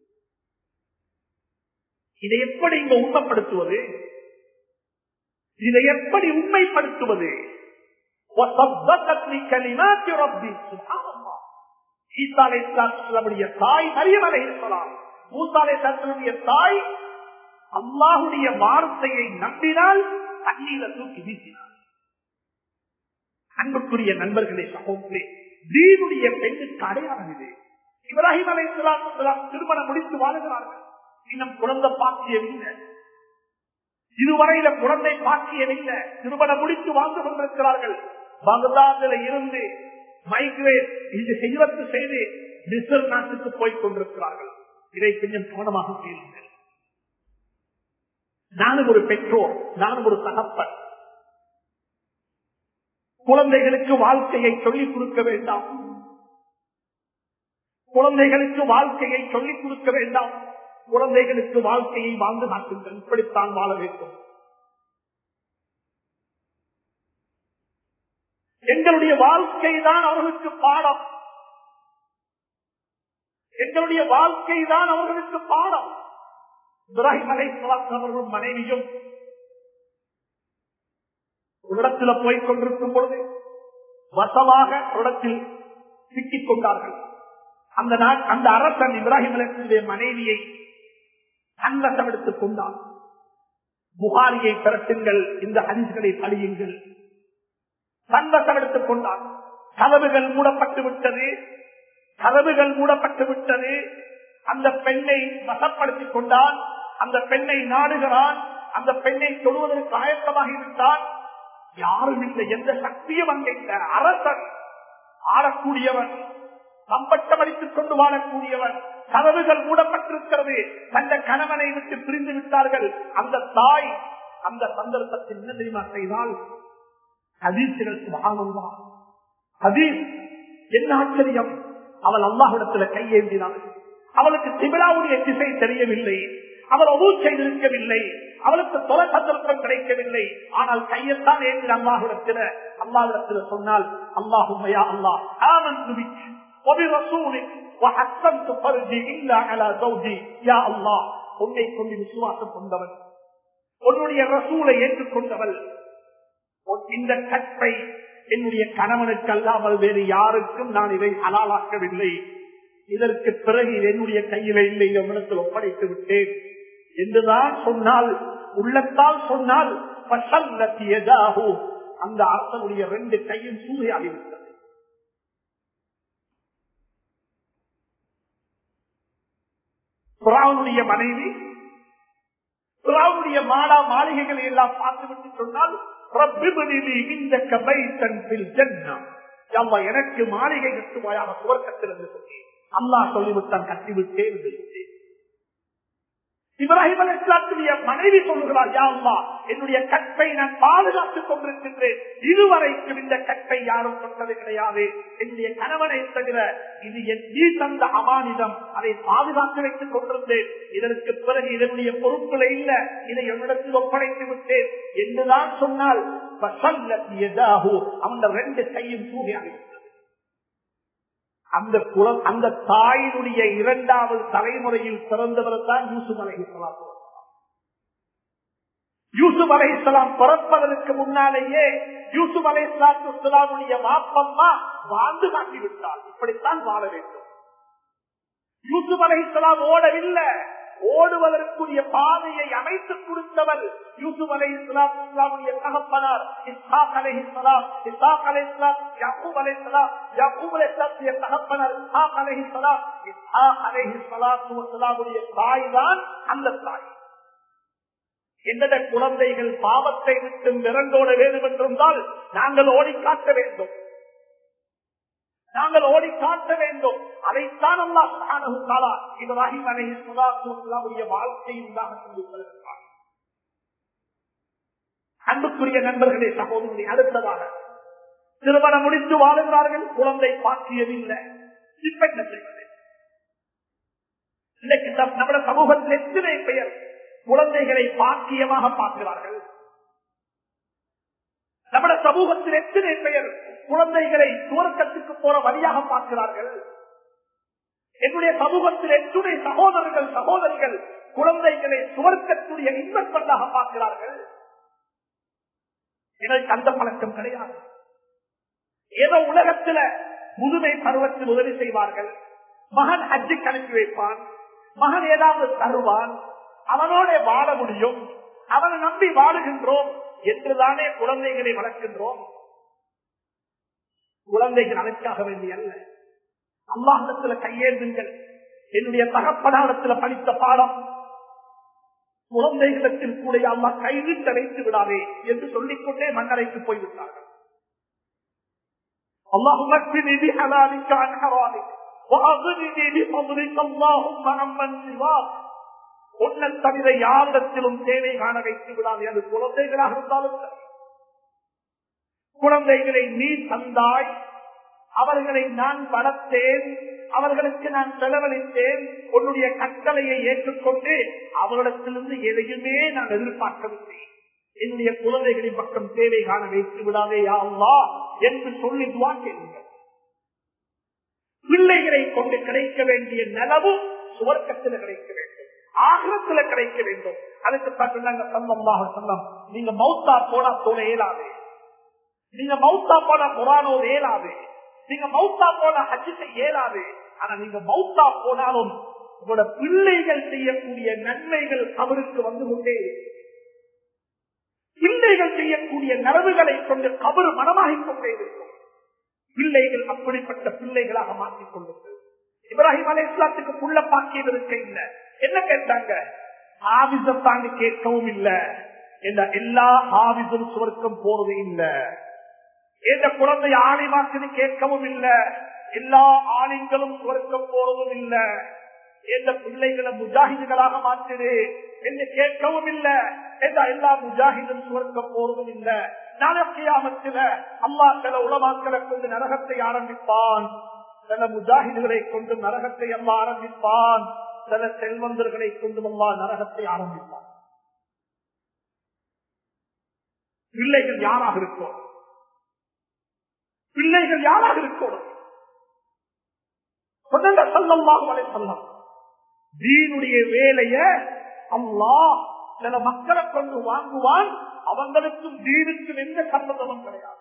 Speaker 1: இதை எப்படி இங்க உண்மைப்படுத்துவது? இதை எப்படி உண்மைப்படுத்துவது? தாய் மரியம் அலைஹிஸ்ஸலாம், மூசா அலைஹிஸ்ஸலாமுடைய தாய் அல்லாஹுடைய வார்த்தையை நம்பினால் தண்ணீரை தூக்கி வீசினார். அன்புக்குரிய நண்பர்களே, சகோதரர்களே, தீனுடைய பெண்ணுக்கு அடையாளம் இது. இப்ராஹிம் அலைஹிஸ்ஸலாம் திருமணம் முடித்து வாழுகிறார்கள். இன்னும் குழந்தை பாக்கியவில்லை, இதுவரையில குழந்தை பாக்கியவில்லை, திருமணம் முடித்து வாழ்ந்து கொண்டிருக்கிறார்கள். பகதாதில இருந்து மைக்ரேட் இது செய்வத்து செய்து மிஸ்ர் நாட்டுக்கு போய் கொண்டிருக்கிறார்கள். இதை கொஞ்சம் கவனமாக கேளுங்கள். நானும் ஒரு பெற்றோர், நானும் ஒரு தகப்பன். குழந்தைகளுக்கு வாழ்க்கையை சொல்லிக் கொடுக்க வேண்டாம், குழந்தைகளுக்கு வாழ்க்கையை சொல்லிக் கொடுக்க வேண்டாம். குழந்தைகளுக்கு வாழ்க்கையை வாழ்ந்து காட்டுங்கள், இப்படித்தான் வாழ வேண்டும். எங்களுடைய வாழ்க்கை தான் அவர்களுக்கு பாடம், எங்களுடைய வாழ்க்கை தான் அவர்களுக்கு பாடம். இப்ராஹிம் அலைஹிஸ்ஸலாம் அவர்களும் மனைவியும் ஒரு இடத்துல போய் கொண்டிருக்கும் பொழுது வசமாக இடத்தில் சிக்கிக் கொண்டார்கள். அந்த அந்த அரசன் இப்ராஹிம் அலைஹிஸ்ஸலாமுடைய மனைவியை அன்வசம் எடுத்துக் கொண்டான். புகாரியை திரட்டுங்கள், இந்த ஹதீஸ்களை படியுங்கள். தன்வசம் எடுத்துக் கொண்டான். கதவுகள் மூடப்பட்டு விட்டது, கதவுகள் மூடப்பட்டு விட்டது. அந்த பெண்ணை வசப்படுத்திக் கொண்டான். அந்த பெண்ணை நாடுகிறான். அந்த பெண்ணை தொடுவதற்கு ஆயத்தமாக இருந்தான். யாரும் இல்லை, எந்த சக்தியும் அங்கே அரசன், ஆளக்கூடியவன், சம்பட்டம் அடித்துக் கொண்டு வாழக்கூடியவன். கதவுகள் மூடப்பட்டிருக்கிறது, தந்த கணவனை விட்டு பிரிந்து விட்டார்கள். அந்த தாய் அந்த சந்தர்ப்பத்தில் என்ன தெரியுமா செய்தால், ஹதீஸ்கள் சுப்ஹானல்லாஹ், ஹதீஸ் என்ன ஆச்சரியம், அவள் அல்லாஹ்விடத்துல கையேந்தினாள். அவளுக்கு கிபிலாவுடைய திசை தெரியவில்லை, அவள் ஒது செய்திருக்கவில்லை, அவளுக்கு தொலை சந்தர்ப்பம் கிடைக்கவில்லை. ஆனால் கையத்தான் ஏந்தி அல்லாஹ்விடத்துல அல்லாஹ்விடத்துல சொன்னால், அல்லாஹும்ம யா அல்லாஹ் ஆமன்து பிக் வ பிரசூலிக் வ ஹஸ்ஸன்து ஃபர்ஜி இல்லா அலா ஜௌஜி. யா அல்லாஹ், உன்னை கொண்டு விசுவாசம் கொண்டவன், உன்னுடைய ரசூலை ஏற்றுக்கொண்டவள், இந்த கற்பை என்னுடைய கணவனுக்கு அல்லாமல் வேறு யாருக்கும் நான் இதை ஹலாலாக்கவில்லை, இதற்கு பிறகு என்னுடைய கையில இல்லை, இடத்தில் ஒப்படைத்து விட்டேன் என்றுதான் சொன்னால், உள்ளத்தால் சொன்னால் அந்த அரசனுடைய ரெண்டு கையும் சூறையாகிவிட்டது. பிராவுடைய மனைவி பிராவுடைய மாடா மாளிகைகளை எல்லாம் பார்த்துவிட்டு சொன்னால், எனக்கு மாளிகை கட்டுவாயாக சுவர்க்கத்திலிருந்து சொன்னேன். அல்லாஹ் சொல்லிவிட்டான், கட்டிவிட்டேன். இப்ராஹிம் அலைஹிஸ்ஸலாத்துடைய மனைவி சொல்லுகிறார், யா அல்லாஹ், என்னுடைய கற்பை நான் பாதுகாத்துக் கொண்டிருக்கின்றேன், இதுவரைக்கும் இந்த கற்பை யாரும் கொண்டது கிடையாது, என்னுடைய கணவனை தவிர, இது என் நீ தந்த அமானிதம், அதை பாதுகாத்து வைத்துக் கொண்டிருந்தேன், இதற்கு பிறகு இதனுடைய பொறுப்புல இல்ல, இதை என்னிடத்தில் ஒப்படைத்து விட்டேன் என்றுதான் சொன்னால், அந்த ரெண்டு கையும் சூகையாகிவிட்டது. அந்த குலம் அந்த தாயினுடைய இரண்டாவது தலைமுறையில் பிறந்தவர் தான் யூசுப் அலைஹிஸ்ஸலாம். யூசுப் அலைஹிஸ்ஸலாம் பிறப்பதற்கு முன்னாலேயே யூசுப் அலைஹிஸ்ஸலாத்துடைய வாப்பம்மா வாழ்ந்து காட்டிவிட்டார், இப்படித்தான் வாழ வேண்டும். யூசுப் அலைஹிஸ்ஸலாம் ஓடவில்லை, ஓடுவதற்குரிய பாதையை அமைத்துக் கொடுத்தவர் யூசுப் அலைஹிஸ்ஸலாமுடைய தகப்பனார் இஸ்ஹாக் அலைஹிஸ்ஸலாம். இஸ்ஹாக் அலைஹிஸ்ஸலாம் யாக்கூப் அலைஹிஸ்ஸலாம், யாக்கூப் அலைஹிஸ்ஸலாமுடைய தகப்பனார் இஸ்ஹாக் அலைஹிஸ்ஸலாம். இஸ்ஹாக் அலைஹிஸ்ஸலாத்து வஸ்ஸலாமுடைய தாய் தான் அந்த தாய். எந்த குழந்தைகள் பாவத்தை விட்டு விரண்டோட வேண்டும் என்றிருந்தால் நாங்கள் ஓடி காட்ட வேண்டும், நாங்கள் ஓடி காட்ட வேண்டும். அதைத்தான் அல்லாஹ் சுப்ஹானஹு வ தஆலா இப்ராஹிம் அலைஹிஸ்ஸலாத்து வஸ்ஸலாமுடைய வாழ்க்கையில் உண்டாக. அன்புக்குரிய நண்பர்களே, சகோதரர்களே, அடுத்ததாக திருமணம் முடித்து வாழுகிறார்கள், குழந்தை பாக்கியதில்லை. இப்ப என்ன செய்வது? இன்னைக்கு நம்முடைய சமூகத்தில் எத்தனை பெயர் குழந்தைகளை பாக்கியமாக பார்க்கிறார்கள்? நம்முடைய சமூகத்தில் எத்தனை பெயர் குழந்தைகளை சுவர்க்கத்துக்கு போற வழியாக பார்க்கிறார்கள்? என்னுடைய சமூகத்தில் எத்துணை சகோதரர்கள் சகோதரிகள் குழந்தைகளை சுவர்க்கத்துடைய இன்வெஸ்ட்மெண்டாக பார்க்கிறார்கள். எனக்கு அந்த பழக்கம் கிடையாது. ஏதோ உலகத்துல முதுமை பருவத்தில் உதவி செய்வார்கள், மகன் ஹஜ்ஜுக்கு அனுப்பி வைப்பான், மகன் ஏதாவது தருவான், அவனோட வாழ முடியும், அவனை நம்பி வாழுகின்றோம் என்றுதானே குழந்தைகளை வளர்க்கின்றோம். குழந்தைகள் அதற்காக வேண்டிய அல்ல. அல்லாஹ்விடத்துல கையேந்துங்கள். என்னுடைய தகப்பனாரிடத்துல படித்த பாடம், குழந்தைகளத்தில் கூட அல்லாஹ் கைவிட்டு வைத்து விடாதே என்று சொல்லிக்கொண்டே மன்னரைக்கு போய்விட்டார்கள். اللهم اكفني بحلالك عن حرامك واغنني بفضلك اللهم عمن سواك. உன்னை தவிர யாரிடத்திலும் தேவை காண வைத்து விடாது. அது குழந்தைகளாக இருந்தாலும் சரி. குழந்தைகளை நீ தந்தாய், அவர்களை நான் வளர்த்தேன், அவர்களுக்கு நான் செலவழித்தேன், உன்னுடைய கட்டளையை ஏற்றுக்கொண்டு அவர்களிடத்திலிருந்து எதையுமே நான் எதிர்பார்க்கவில்லை. என்னுடைய குழந்தைகளின் பக்கம் தேவை காண வைத்து விடாதே யா அல்லாஹ் என்று சொல்லி துஆ கேளுங்கள். பிள்ளைகளை கொண்டு கிடைக்க வேண்டிய நலவு சுவர்க்கத்தில் கிடைக்க வேண்டும், ஆகிரத்தில் கிடைக்க வேண்டும். அதுக்கு சொன்னாங்க ஸல்லல்லாஹு அலைஹி வஸல்லம், நீங்க மௌத்தா போனா தோண இயலாது, நீங்க மௌத்தா போனா குர்ஆனோ இயலாது, நீங்க மௌத்தா போனா ஹஜ் செய்ய இயலாது. ஆனா நீங்க மௌத்தா போனாலும் உங்களோட பிள்ளைகள் செய்யக்கூடிய நன்மைகள் அவருக்கு வந்து கொண்டே, பிள்ளைகள் செய்யக்கூடிய நரவுகளை கொண்டு கபரு மனமாகிக் கொண்டே இருக்கும். பிள்ளைகள் அப்படிப்பட்ட பிள்ளைகளாக மாற்றிக் கொள்ளுங்கள். இப்ராஹிம் அலைஹிஸ்ஸலாத்துக்கு புள்ள பாக்கியம் இருக்க இல்ல, என்ன கேட்டாங்க? ஆவிசத்தாங்க கேட்கவும் இல்ல. எல்லா ஆவிசும் சுவர்க்கம் போறது இல்ல. எந்த குழந்தை ஆலிமாக்குன்னு கேட்கவும் இல்ல. எல்லா ஆலிங்களும் சுவர்க்கம் போறதும் இல்ல. எந்த பிள்ளைகளை முஜாஹிதுகளாக மாற்றிடு என்று கேட்கவும் இல்லை. எல்லா முஜாஹிதும் சுவர்க்க போறதும் இல்லை. நாளைக்கியாமத்தில அல்லாஹ் சில உலமாக்களை கொண்டு நரகத்தை ஆரம்பிப்பான், சில முஜாஹிதுகளை கொண்டு நரகத்தை அல்லாஹ் ஆரம்பிப்பான், சில செல்வந்தர்களை கொண்டு அல்லாஹ் நரகத்தை ஆரம்பிப்பான். பிள்ளைகள் யாராக இருக்கோம்? பிள்ளைகள் யாராக இருக்கணும்? தீனுடைய வேலைய அல்லாஹ் சில மக்களை கொண்டு வாங்குவான், அவங்களுக்கும் தீனுக்கும் எந்த சம்பந்தமும் கிடையாது.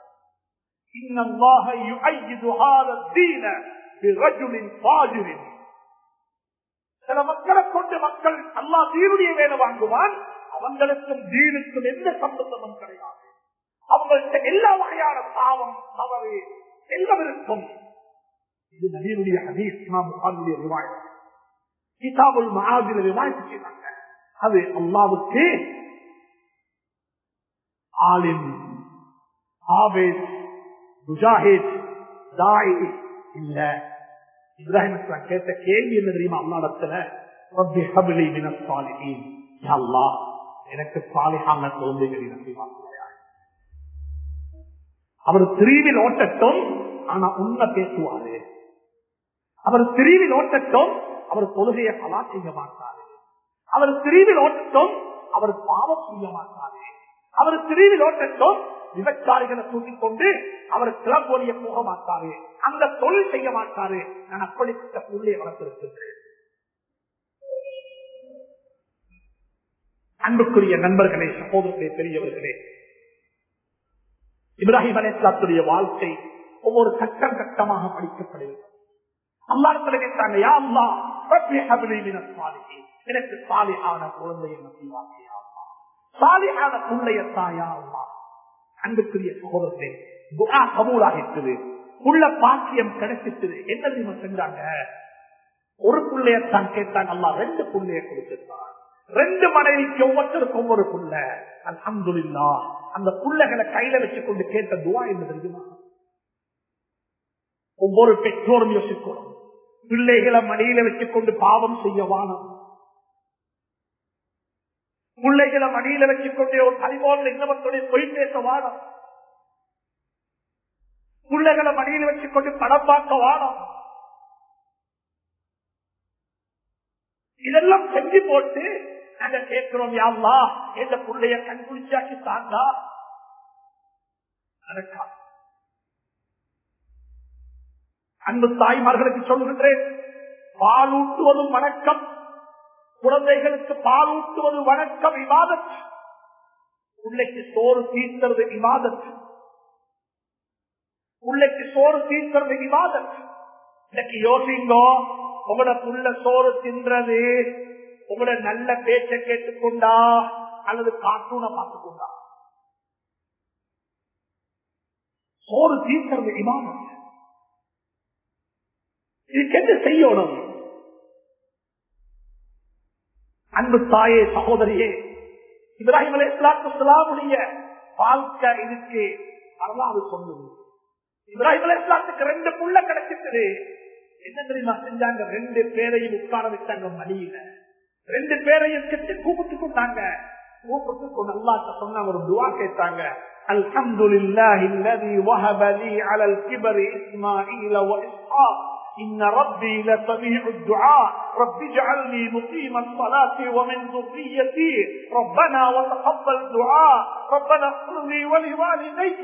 Speaker 1: சில மக்களை கொண்டு மக்கள் அல்லாஹ் தீனுடைய வேலை வாங்குவான், அவங்களுக்கும் தீனுக்கும் எந்த சம்பந்தமும் கிடையாது. அவங்கள்ட்ட எல்லா வகையான பாவம் தவறு எல்லாம் இருக்கும். இது நபியுடைய ஹதீஸ், இமாம் புகாரியுடைய ரிவாயத், கிதாபுல் மஆதில ரிவாயத் செய்றாங்க. அது அல்லாஹ்வுக்கு ஆலிம், ஆபித், முஜாஹித், தாயி இல்ல. இப்ராஹிம் அலைஹிஸ்ஸலாம் கேட்ட கேள்வி என்ன தெரியுமா? அல்லாஹ்விடத்துல ரப்பி ஹப்லி மினஸ் ஸாலிஹீன், யா அல்லாஹ் எனக்கு சாலிஹான குழந்தைகளை நசீபாக்குவாயாக. அவர் திரிவில் ஓட்டட்டும், ஆனா உண்மை பேசுவாரு. அவர் திரிவில் ஓட்டட்டும், அவர் தொழுகையை கலா செய்ய மாட்டாரு. அவர் திரிவில் ஓட்டட்டும், அவர் பாவம் செய்ய மாட்டாரு. அவர் திரிவில் ஓட்டட்டும், விபச்சாரிகளை தூக்கிக் கொண்டு அவர் கிளம்பொழிய போக மாட்டாரு. அந்த தொழில் செய்ய மாட்டாரு. நான் அப்படிப்பட்ட புள்ளையை வளர்த்திருக்கின்றேன். அன்புக்குரிய நண்பர்களே, சகோதரர்களே, பெரியவர்களே, இப்ராஹிம் அலைஹிஸ்ஸலாத்துடைய வாழ்க்கை ஒவ்வொரு கட்டம் கட்டமாக படிக்கப்படுகிறது. அல்லாஹ்விடத்தில் கேட்டாங்க, யா அல்லாஹ் ரப்பி ஹப்லி மினஸ் ஸாலிஹீன், எனக்கு சாலிஹான குழந்தையை நசீபாக்கு யா அல்லாஹ், சாலிஹான புள்ளையை தா யா அல்லாஹ். அன்புக்குரிய சகோதரர்களே, துஆ கபூல் ஆகிட்டது, புள்ள பாக்கியம் கிடைச்சிட்டது. என்ன தெரியுமா செஞ்சாங்க? ஒரு புள்ளையத்தான் கேட்டாங்க, அல்லாஹ் ரெண்டு புள்ளைய கொடுத்துட்டான். ரெண்டு மனைவிக்கு ஒவ்வொருத்தருக்கும் ஒவ்வொரு புள்ள. அல்ஹம்துலில்லாஹ். அந்த புள்ளைகளை கையில வச்சு கொண்டு கேட்ட துஆ என்ன தெரியுமா? ஒவ்வொரு பெற்றோரும் யோசிக்கணும், பிள்ளைகளை மடியில வச்சுக் கொண்டு பாவம் செய்ய வானம், பிள்ளைகளை மடியில வச்சுக் கொண்டே ஒரு தலைவோடு இன்னவர்களுடைய பொய் பேச வானம், பிள்ளைகளை மடியில வச்சுக் கொண்டு படம் பார்க்க வானம். இதெல்லாம் செஞ்சு போட்டு நாங்க கேட்கிறோம், யா அல்லாஹ் எந்த பிள்ளைய கண்குளிச்சாக்கி தாண்டா. அன்பு தாய்மார்களுக்கு சொல்லுகின்றேன், பாலூட்டுவதும் வணக்கம், குழந்தைகளுக்கு பாலூட்டுவது வணக்கம், இபாதத். பிள்ளைக்கு சோறு தீர்க்கிறது இபாதத், பிள்ளைக்கு சோறு தீர்க்கிறது இபாதத். இன்னைக்கு யோசிங்கோ, உங்களோட புள்ள சோறு தின்றது உங்களோட நல்ல பேச்சை கேட்டுக்கொண்டா அல்லது கார்ட்டூனை பார்த்துக்கொண்டா? சோறு தீர்க்கிறது இபாதத். இதுக்கு என்ன செய்யணும்? அன்பு தாயே, சகோதரியே, இப்ராஹிம் அலைஹிஸ்ஸலாத்துடைய வாழ்க்கை இதுக்கு வரலாறு சொல்லுது. இப்ராஹிம் அலைஹிஸ்ஸலாத்துக்கு ரெண்டு புள்ள கிடைச்சிட்டு என்ன தெரியுமா செஞ்சாங்க? ரெண்டு பேரையும் உட்கார வச்சாங்க மடியில, ரெண்டு பேரையும் கிட்ட கூப்பிட்டு கொண்டாங்க. கூப்பிட்டு கொண்டு அல்லாஹ்ட்ட சொன்னாங்க, ஒரு துஆ கேட்டாங்க. அல்ஹம்துலில்லாஹி அல்லதி வஹப லீ அலல் கிபரி இஸ்மாஈல வ இஸ்ஹாக் إن ربي لسميع الدعاء رب اجعلني مقيم الصلاة ومن ذريتي ربنا وتقبل دعاء ربنا اغفر لي ولوالدي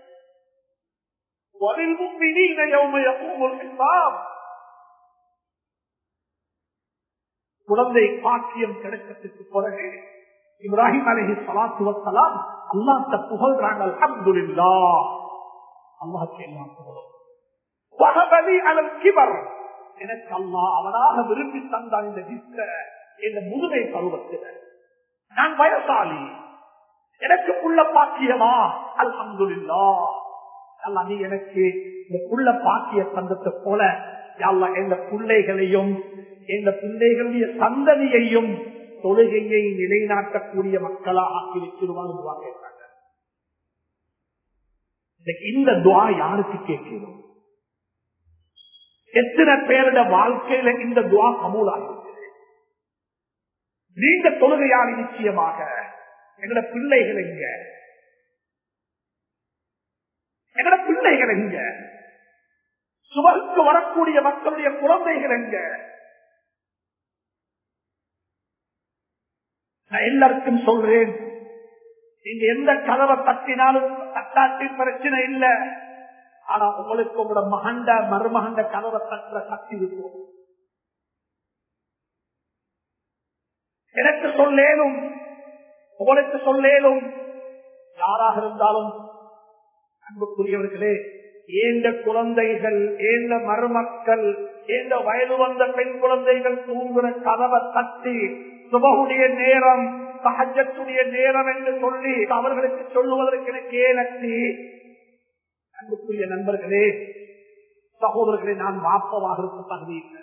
Speaker 1: وللمؤمنين يوم يقوم الحساب. குழந்தை பாக்கியம் கிடைக்கிறதுக்கு பிறகு இப்ராஹிம் அலைஹிஸ்ஸலாத்து வஸ்ஸலாம் அல்லாஹ்ட்ட புகழ்றாங்க, அல்ஹம்துலில்லாஹ், அல்லாஹ்க்கு எல்லாம் புகழும். எனக்கு அல்லாஹ் அவனாக விரும்பி தந்தான் இந்த கிஃப்ட இந்த முதுமை பருவத்தில். நான் வயசாளி, எனக்கு புள்ள பாக்கியமா? அல்ஹம்துலில்லாஹ். அல்லாஹ் நீ எனக்கு இந்த புள்ள பாக்கிய தந்தத்தை போல அல்லாஹ் எந்த பிள்ளைகளையும் எந்த பிள்ளைகளுடைய சந்ததியையும் தொழுகையை நிலைநாட்டக்கூடிய மக்களா ஆக்கி வச்சிருவாங்க. இந்த துஆ யாருக்கு கேட்கிறோம்? எத்தனை பேருடைய வாழ்க்கையில இந்த துஆ கபூல் ஆகிருக்கு? நீங்க தொழுகையாளி நிச்சயமாக எங்கட பிள்ளைகள் எங்க எங்கட பிள்ளைகள் எங்க சுபருக்கு வரக்கூடிய மக்களுடைய குழந்தைகள் எங்க நான் எல்லாருக்கும் சொல்றேன் நீங்க எந்த கதவை தட்டினாலும் தட்டாட்டி பிரச்சனை இல்லை ஆனா உங்களுக்கு உங்களோட மகண்ட மருமகண்ட கதவை தட்டுற சக்தி இருக்கும் எனக்கு சொல்லேனும் உங்களுக்கு சொல்லேனும் யாராக இருந்தாலும் அன்புக்குரியவர்களே ஏந்த குழந்தைகள் ஏந்த மருமக்கள் ஏந்த வயது வந்த பெண் குழந்தைகள் தூங்குற கதவை தட்டி சுபகுடைய நேரம் சஹஜத்துடைய நேரம் என்று சொல்லி அவர்களுக்கு சொல்லுவதற்கு எனக்கு ஏனத்தி அன்புக்குரிய நண்பர்களே சகோதரர்களே நான் வாப்பவாக இருக்க தகுதி இல்லை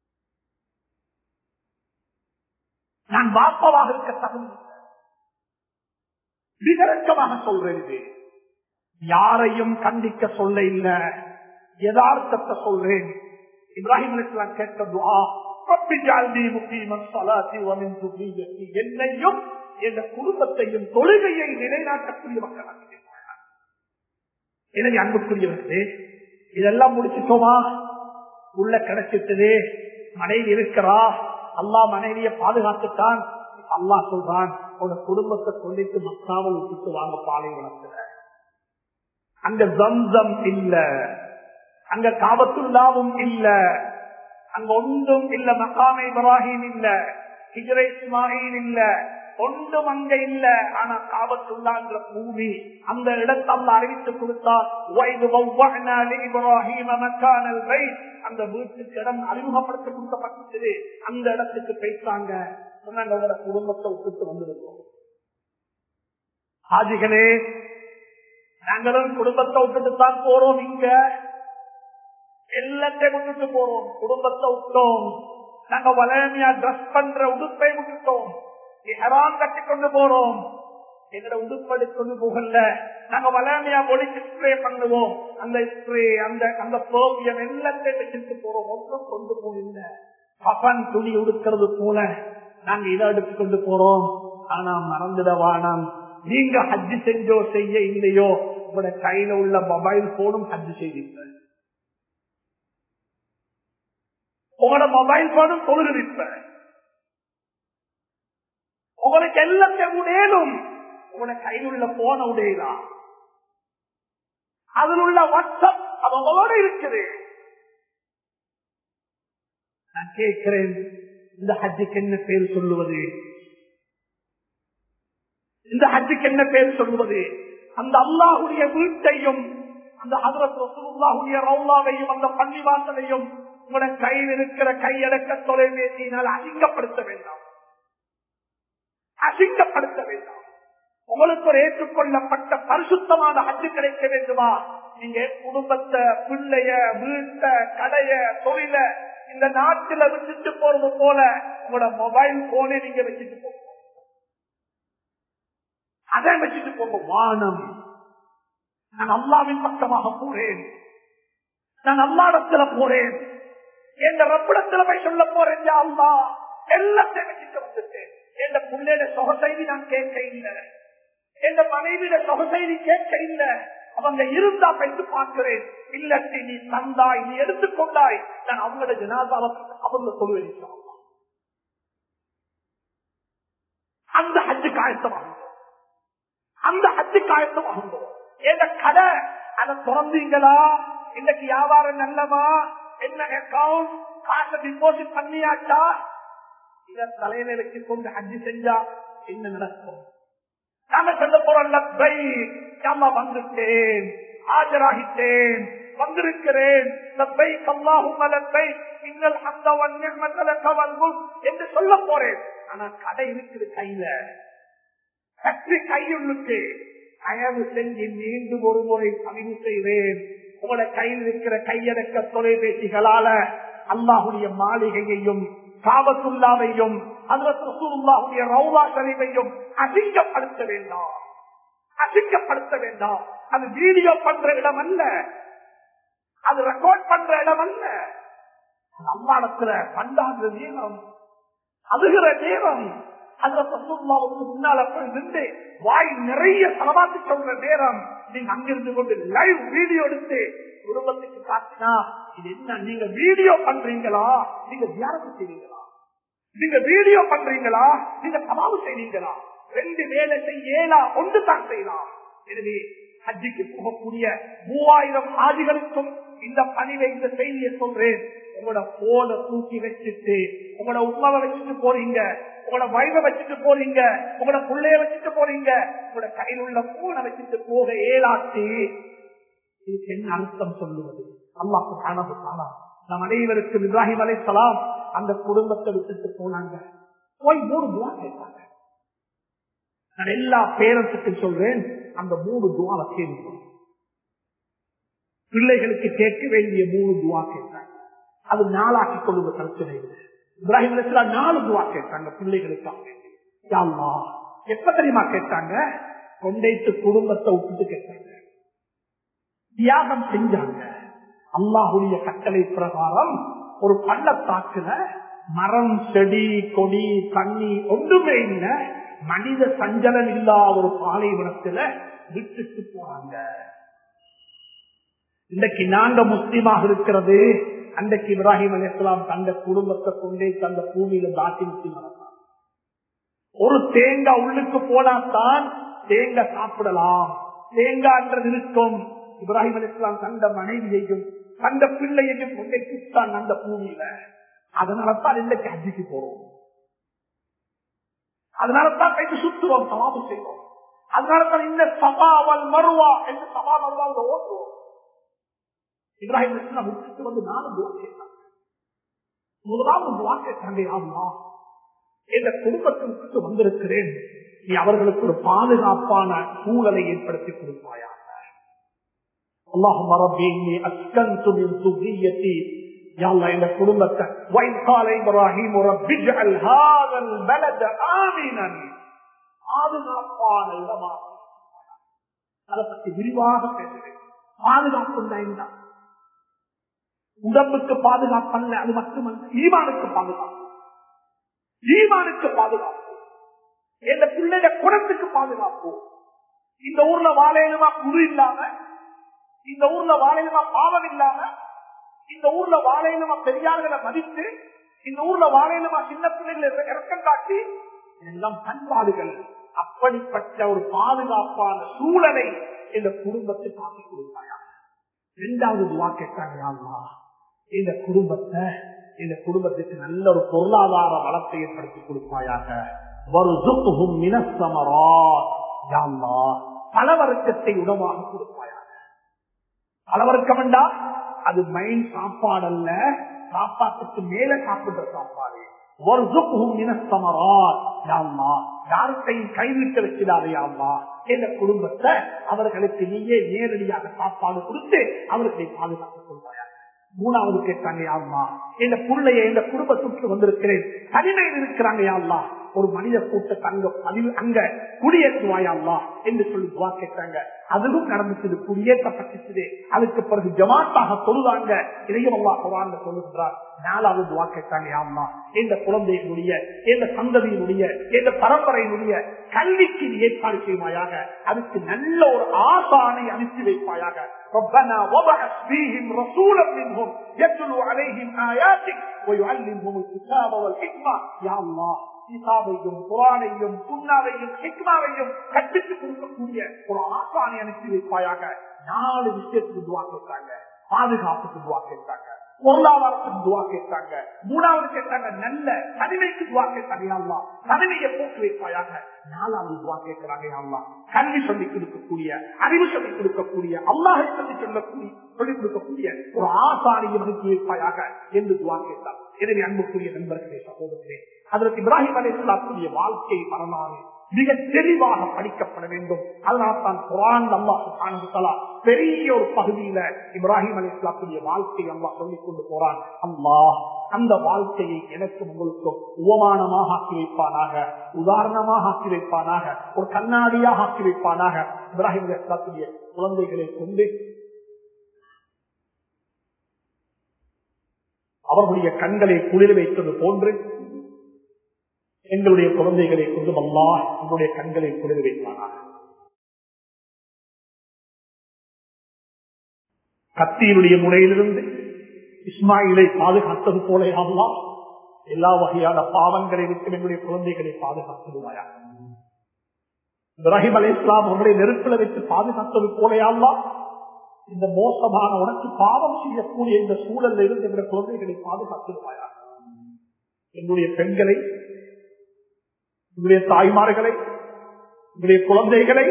Speaker 1: நான் வாப்பவாக இருக்க தகுதி விகரக்கமாக சொல்றேன் யாரையும் கண்டிக்க சொல்ல இல்ல யதார்த்தத்தை சொல்றேன் இப்ராஹிம் அலைஹிஸ்ஸலாம் கேட்ட துஆ என்னையும் என்ற குடும்பத்தையும் தொழுகையை நிலைநாட்டக்கூடிய மக்களாக எனவே அன்புக்குரியவர்களே இதெல்லாம் முடிச்சுட்டோமா உள்ள கிடைச்சிட்டது மனைவி இருக்கிறா அல்லாஹ் மனைவியை பாதுகாத்துட்டான் அல்லாஹ் சொல்றான் உங்க குடும்பத்தை சொல்லிட்டு மக்காவில் விட்டுட்டு வாங்க பாலைவனத்துல அங்க ஜம்சம் இல்ல அங்க காபத்துல்லாவும் இல்ல அங்க ஒன்றும் இல்ல மகாமே இப்ராஹிம் இல்ல ஹிஜ்ரா இஸ்மாயில் இல்ல ஒன்றும் அங்க இல்ல ஆனா காபத்துல்லான்ற பூமி அந்த இடத்தை அல்லாஹ் அறிவித்து கொடுத்தார் அந்த வீட்டுக்கு இடம் அறிமுகப்படுத்த கொடுக்கப்பட்டது அந்த இடத்துக்கு போயிட்டாங்க சொன்னாங்க குடும்பத்தை விட்டுட்டு வந்திருக்கோம் ஹாஜிகளே நாங்களும் குடும்பத்தை விட்டுட்டு தான் போறோம் இங்க எல்லாத்தையும் விட்டுட்டு போறோம் குடும்பத்தை விட்டோம் நாங்க வளமையா ட்ரெஸ் பண்ற உடுப்பை விட்டுட்டோம் ஹராம் கட்டி கொண்டு போறோம் எங்கட உடுப்படி கொண்டு போகல நாங்க வளமையா ஒளிக்கு ஸ்ப்ரே பண்ணுவோம் அந்த ஸ்ப்ரே அந்த அந்த சோவியம் எல்லாத்தையும் வச்சுட்டு போறோம் ஒன்றும் கொண்டு போகல கபன் துணி உடுக்கிறது போல நாங்க இதை எடுத்து கொண்டு போறோம் ஆனா மறந்துட வானம் நீங்க ஹஜ்ஜு செஞ்சோ செய்ய இல்லையோ உங்களோட கையில உள்ள மொபைல் போனும் ஹஜ்ஜு செய்வீங்க உங்களோட மொபைல் போனும் தொழுகிருப்ப உங்களுக்கு எல்லாத்தையும் உடையலும் உங்களோட கையில் உள்ள போன உடையலாம் அதில் உள்ள வாட்ஸ்அப் அது உங்களோட இருக்குது நான் கேட்கிறேன் இந்த ஹஜ்ஜுக்கு என்ன பேர் சொல்லுவது இந்த ஹஜ்ஜுக்கு என்ன பேர் சொல்லுவது அந்த அல்லாஹுடைய வீட்டையும் அந்த ஹஜ்ரத் ரசூலுல்லாஹுடைய ரவுலாவையும் அந்த பள்ளிவாசலையும் உங்களுடைய கையில் இருக்கிற கையடக்க தொலைபேசியினால் அசிங்கப்படுத்த வேண்டாம் அசிங்கப்படுத்த வேண்டாம் உங்களுக்கு ஒரு ஏற்றுக்கொள்ளப்பட்ட பரிசுத்தமான ஹஜ்ஜு கிடைக்க வேண்டுமா நீங்க குடும்பத்தை பிள்ளைய வீட்டை கடைய தொழில இந்த நாட்டில வச்சுட்டு போறது போல உங்களோட மொபைல் போனே நீங்க வச்சுட்டு போங்க அதை வச்சுட்டு போங்க வானம் நான் அல்லாவின் பக்கமாக போறேன் நான் அல்லாடத்துல போறேன் என் ரப்பிடத்துல போய் சொல்ல போறேன் அல்லா எல்லாத்தையும் வச்சுட்டு வந்துட்டேன் என் பிள்ளையோட சொகசெய்தி நான் கேட்க இல்லை என் மனைவியோட சொகசெய்தி கேட்க இல்லை அவங்க இருந்தா பெற்று பார்க்கிறேன் இல்லட்டி நீ தந்தாய் நீ எடுத்துக்கொண்டாய் நான் அவங்களோட ஜனாதாரத்துக்கு அவங்க சொல்லுவேன் அந்த ஹஜ்ஜு காயத்தமாகும் அந்த ஹஜ்ஜு காயத்தமாகும் எந்த கடை அதை திறந்தீங்களா இன்னைக்கு வியாபாரம் நல்லவா என்ன அக்கௌண்ட் காசை டிபாசிட் பண்ணியாச்சா இத தலையில வச்சு கொண்டு ஹஜ்ஜு செஞ்சா என்ன நடக்கும் நாங்க சொல்ல போறோம் வந்துட்டேன் ஆஜராகிட்டேன் வந்திருக்கிறேன் என்று சொல்ல போறேன் ஆனா கடை இருக்குது கையில சக்தி கையுள்ளுக்கு தயவு செஞ்சு மீண்டும் ஒரு முறை பதிவு செய்வேன் உங்களோட கையில் இருக்கிற கையடக்க தொலைபேசிகளால அல்லாஹுடைய மாளிகையையும் காபத்துல்லாவையும் ஹஜ்ரத் ரசூலுல்லாஹுடைய ரௌலா ஷரீஃபையும் அசிங்கப்படுத்த வேண்டாம் அசிங்கப்படுத்த வேண்டாம் அது வீடியோ பண்ற இடம் அல்ல அது ரெக்கார்ட் பண்ற இடம் அல்ல அம்மாடத்துல பண்டாடுற நேரம் அதுகிற நேரம் அந்த ரசூலுல்லாஹ்வுக்கு முன்னால போய் நின்று வாய் நிறைய ஸலவாத் சொல்ற நேரம் நீங்க அங்கிருந்து கொண்டு லைவ் வீடியோ எடுத்து குடும்பத்துக்கு காட்டினா இது என்ன, நீங்க வீடியோ பண்றீங்களா, நீங்க தியானம் செய்வீங்களா, நீங்க வீடியோ பண்றீங்களா, நீங்க சவாவு செய்வீங்களா? ரெண்டு வேலை செய்யலா, ஒன்று தான் செய்யலாம். எனவே ஹஜ்ஜிக்கு போகக்கூடிய மூவாயிரம் ஆதிகளுக்கும் இந்த பணிவை, இந்த செய்தியை சொல்றேன். உங்களோட போனை தூக்கி வச்சுட்டு, உங்களோட உமாவை வச்சுட்டு போறீங்க, உங்களோட வைவை வச்சுட்டு போறீங்க, உங்களோட பிள்ளைய வச்சுட்டு போறீங்க, உங்களோட கையில் உள்ள போனை வச்சுட்டு போக ஏலாட்டி இதுக்கு என்ன அர்த்தம் சொல்லுவது? அல்லாஹ் சுப்ஹானஹு வ தஆலா நம் அனைவருக்கும் இப்ராஹிம் அலைஹிஸ்ஸலாம் அந்த குடும்பத்தை விட்டுட்டு போனாங்க. போய் மூணு துஆ கேட்டாங்க. நான் எல்லா பேரண்ட்ஸுக்கு சொல்றேன், அந்த மூணு துஆவை கேட்கணும். பிள்ளைகளுக்கு கேட்க வேண்டிய மூணு துஆ கேட்டாங்க. அது நாளாக்கி கொள்ளுங்க, பிரச்சனை இல்லை. இப்ராஹிம் அலைஹிஸ்ஸலாம் நாலு துஆ கேட்டாங்க பிள்ளைகளுக்காக. யா அல்லாஹ், எப்ப தெரியுமா கேட்டாங்க? கொண்டைத்து குடும்பத்தை விட்டுட்டு கேட்டாங்க. தியாகம் செஞ்சாங்க. அல்லாஹுடைய கட்டளை பிரகாரம் ஒரு பள்ளத்தாக்குல மரம், செடி, கொடி, தண்ணி ஒன்றுமே இல்லை, மனித சஞ்சலம் இல்லாத ஒரு பாலைவனத்துல விட்டுட்டு போறாங்க. இன்றைக்கு நாங்க முஸ்லீமாக இருக்கிறது, அன்றைக்கு இப்ராஹிம் அலைஹிஸ்ஸலாம் தந்த குடும்பத்தை கொண்டே தந்த பூமியில தாட்டி முஸ்லீம். ஒரு தேங்காய் உள்ளுக்கு போனாத்தான் தேங்காய் சாப்பிடலாம், தேங்காய்ன்றது இருக்கும். இப்ராஹிம் அலைஹிஸ்ஸலாம் தந்த மனைவியையும் தந்த பிள்ளையையும் கொண்டே கூட்டான் அந்த பூமியில. அதனாலதான் இன்றைக்கு ஹஜ்ஜுக்கு போறோம், அதனாலதான் கைக்கு சுற்றுவோம், சவாபு செய்வோம். அதனாலதான் இந்த சபாவல் மருவா என்று சபா மருவாவோட ஓட்டுவோம். இப்ராஹிம் அலைஹிஸ்ஸலாம் விட்டுட்டு வந்து நாலு துஆ கேட்டாங்க. முதலாவது துஆ கேட்டாங்க, யா அல்லாஹ், இந்த குடும்பத்திற்கு வந்திருக்கிறேன், நீ அவர்களுக்கு ஒரு பாதுகாப்பான சூழலை ஏற்படுத்தி கொடுப்பாயாக. அல்லாஹும்ம ரப்பி இன்னி அஸ்கன்து மின் ذُرِّيَّتِي, யா அல்லாஹ் இந்த குடும்பத்தை وَإِذْ قَالَ إِبْرَاهِيمُ رَبِّ اجْعَلْ هَذَا الْبَلَدَ آمِنًا, பாதுகாப்பான இடமா. அதை பற்றி விரிவாக பேசுகிறேன். பாதுகாப்பு என்ன? உடம்புக்கு பாதுகாப்பல்ல, அது மட்டுமல்ல, ஈமானுக்கு பாதுகாப்பு. ஈமானுக்கு பாதுகாப்பு, எந்த பிள்ளைட குணத்துக்கு பாதுகாப்பு. இந்த ஊர்ல வாழையிலுமா குரு இல்லாம, இந்த ஊர்ல வாழையிலுமா பாவம் இல்லாம, இந்த ஊர்ல வாழையிலுமா பெரியார்களை மதித்து, இந்த ஊர்ல வாழையிலுமா சின்ன பிள்ளைகளை இறக்கம் காட்டி, எல்லாம் பண்பாடுகள். அப்படிப்பட்ட ஒரு பாதுகாப்பான சூழலை இந்த குடும்பத்தை காட்டி கொடுத்தாயா. இரண்டாவது துஆ கேட்டாங்க, யா அல்லாஹ் இந்த குடும்பத்தை, இந்த குடும்பத்துக்கு நல்ல ஒரு பொருளாதார வளத்தை ஏற்படுத்தி கொடுப்பாயாக. வர்சுக்ஹும் மினஸ் ஸமராத், யா அல்லாஹ் பலவர்க்கத்தை உணவாக கொடுப்பாயாக. பலவர்க்கம் என்றா அது மைன் சாப்பாடு அல்ல, சாப்பாட்டுக்கு மேல சாப்பிடுற சாப்பாடு. வர்சுக்ஹும் மினஸ் ஸமராத், யா அல்லாஹ் யாருக்கையும் கைவிட்டு வச்சிடாதே யா அல்லாஹ். இந்த குடும்பத்தை அவர்களுக்கு நீயே நேரடியாக சாப்பாடு கொடுத்து அவர்களை பாதுகாத்துக் கொள்வாயாக. மூணாவது கேட்டாங்க, யா அல்லாஹ் இந்த புள்ளைய இந்த குடும்பத்துக்கு வந்திருக்கிறேன், தனிமையில் இருக்கிறாங்க யா அல்லாஹ், ஒரு மனித கூட்டத்தை அங்க பதிவு அங்க குடியேற்றுவாயா அல்லாஹ் என்று சொல்லி துஆ கேட்டாங்க. அதுவும் நடந்துச்சு, குடியேற்றப்பட்டுச்சு. அதுக்கு பிறகு ஜமாத்தாக தொழுதாங்க. இதையும் அல்லாஹ் குர்ஆன்ல சொல்லுகிறார். நாலாவது துஆ கேட்டாங்க, யா அல்லாஹ் இந்த குழந்தையினுடைய, இந்த சந்ததியினுடைய, இந்த பரம்பரையினுடைய கல்விக்கு ஏற்பாடு செய்வாயாக. அதுக்கு நல்ல ஒரு ஆசானை அனுப்பி வைப்பாயாக. ربنا وبعث فيهم رسولا منهم يتلو عليهم آياتك ويعلمهم الكتاب والحكمة. يا الله கிதாபையும் குர்ஆனையும் சுன்னாவையும் ஹிக்மாவையும் கற்பித்துக் கொடுக்கக்கூடிய ஒரு ஆசானை அனுப்பி வைப்பாயாக. நாலு விஷயத்துக்கு துஆ கேட்டாங்க. பாதுகாப்புக்கு துஆ கேட்டாங்க, பொருளாதாரத்துக்கு துஆ கேட்டாங்க, மூணாவது கேட்டாங்க நல்ல தனிமைக்கு துஆ கேட்டாங்க. யா அல்லாஹ் தனிமையை போட்டு வைப்பாயாக. நாலாவது துஆ கேட்கிறாங்க, யா அல்லாஹ் கல்வி சொல்லிக் கொடுக்கக்கூடிய, அறிவு சொல்லிக் கொடுக்கக்கூடிய, அல்லாஹை சொல்லி சொல்லக்கூடிய சொல்லிக் கொடுக்கக்கூடிய ஒரு ஆசானியை அனுப்பி வைப்பாயாக என்று துஆ கேட்டார். எனவே அன்புக்குரிய நண்பர்களே, சகோதரர்களே, அதற்கு இப்ராஹிம் அலைஹிஸ்ஸலாத்துடைய வாழ்க்கை வரலாறு மிக தெளிவாக படிக்கப்பட வேண்டும். அதனால்தான் குர்ஆன் அல்லாஹ் சுப்ஹானஹு வ தஆலா பெரிய ஒரு பகுதியில இப்ராஹிம் அலைஹிஸ்ஸலாத்துடைய வாழ்க்கை அல்லாஹ் சொல்லிக் கொண்டு போறான். அல்லாஹ் அந்த வாழ்க்கையை எனக்கும் உங்களுக்கும் உபமானமாக ஆக்கி வைப்பானாக, உதாரணமாக ஆக்கி வைப்பானாக, ஒரு கண்ணாடியாக ஆக்கி வைப்பானாக. இப்ராஹிம் அலைஹிஸ்ஸலாத்துடைய குழந்தைகளை கொண்டு அவர்களுடைய கண்களை குளிர வைத்தது போன்று எங்களுடைய குழந்தைகளை கொண்டு அல்லாஹ் எங்களுடைய கண்களை குளிர வைப்பானாக. கத்தியினுடைய முறையிலிருந்து இஸ்மாயிலை பாதுகாத்தது போல அல்லாஹ் எல்லா வகையான பாவங்களை விட்டு எங்களுடைய குழந்தைகளை பாதுகாத்துடுவாயா. இப்ராஹிம் அலைஹிஸ்ஸலாம் அவர்களை நெருப்பில வைத்து பாதுகாத்தது போல அல்லாஹ் இந்த மோசமான உனக்கு பாவம் செய்யக்கூடிய இந்த சூழலில் இருந்து எங்களுடைய குழந்தைகளை பாதுகாத்துடுவாயா. எங்களுடைய பெண்களை, எங்களுடைய தாய்மார்களை, எங்களுடைய குழந்தைகளை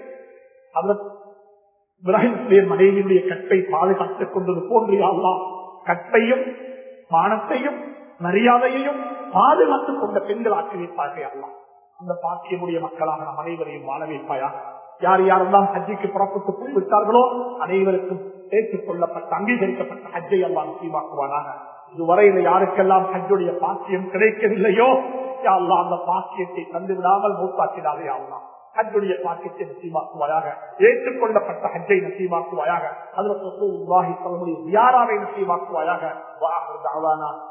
Speaker 1: இப்ராஹிமுடைய மனைவியுடைய கற்பை பாதுகாத்துக் கொண்டது போன்று அல்லாஹ் கற்பையும் மானத்தையும் மரியாதையையும் பாதுகாத்துக் கொண்ட பெண்கள் ஆக்கி வைப்பார்கள். அல்லாஹ் அந்த பாக்கியமுடைய மக்களாக நம் அனைவரையும் வாழ வைப்பாயா. யார் யாரெல்லாம் ஹஜ்ஜிக்கு புறப்பட்டு போய்விட்டார்களோ அனைவருக்கும் ஏற்றுக் கொள்ளப்பட்ட அங்கீகரிக்கப்பட்ட ஹஜ்ஜை அல்லாஹ் நசீபாக்குவானாக. இதுவரையில யாருக்கெல்லாம் ஹஜ்ஜுடைய பாக்கியம் கிடைக்கவில்லையோ யா அல்லாஹ் அந்த பாக்கியத்தை தந்து விடாமல் மூத்தாக்கினாரே அல்லாஹ் ஹஜ்ஜுடைய பாக்கியத்தை நசீபாக்குவாயாக. ஏற்றுக்கொள்ளப்பட்ட ஹஜ்ஜை நசீபாக்குவாயாக. ஹஜ்ரத் ரசூலுல்லாஹி ஸல்லல்லாஹு அலைஹி வஸல்லம் யாராவை நசீபாக்குவாயாக.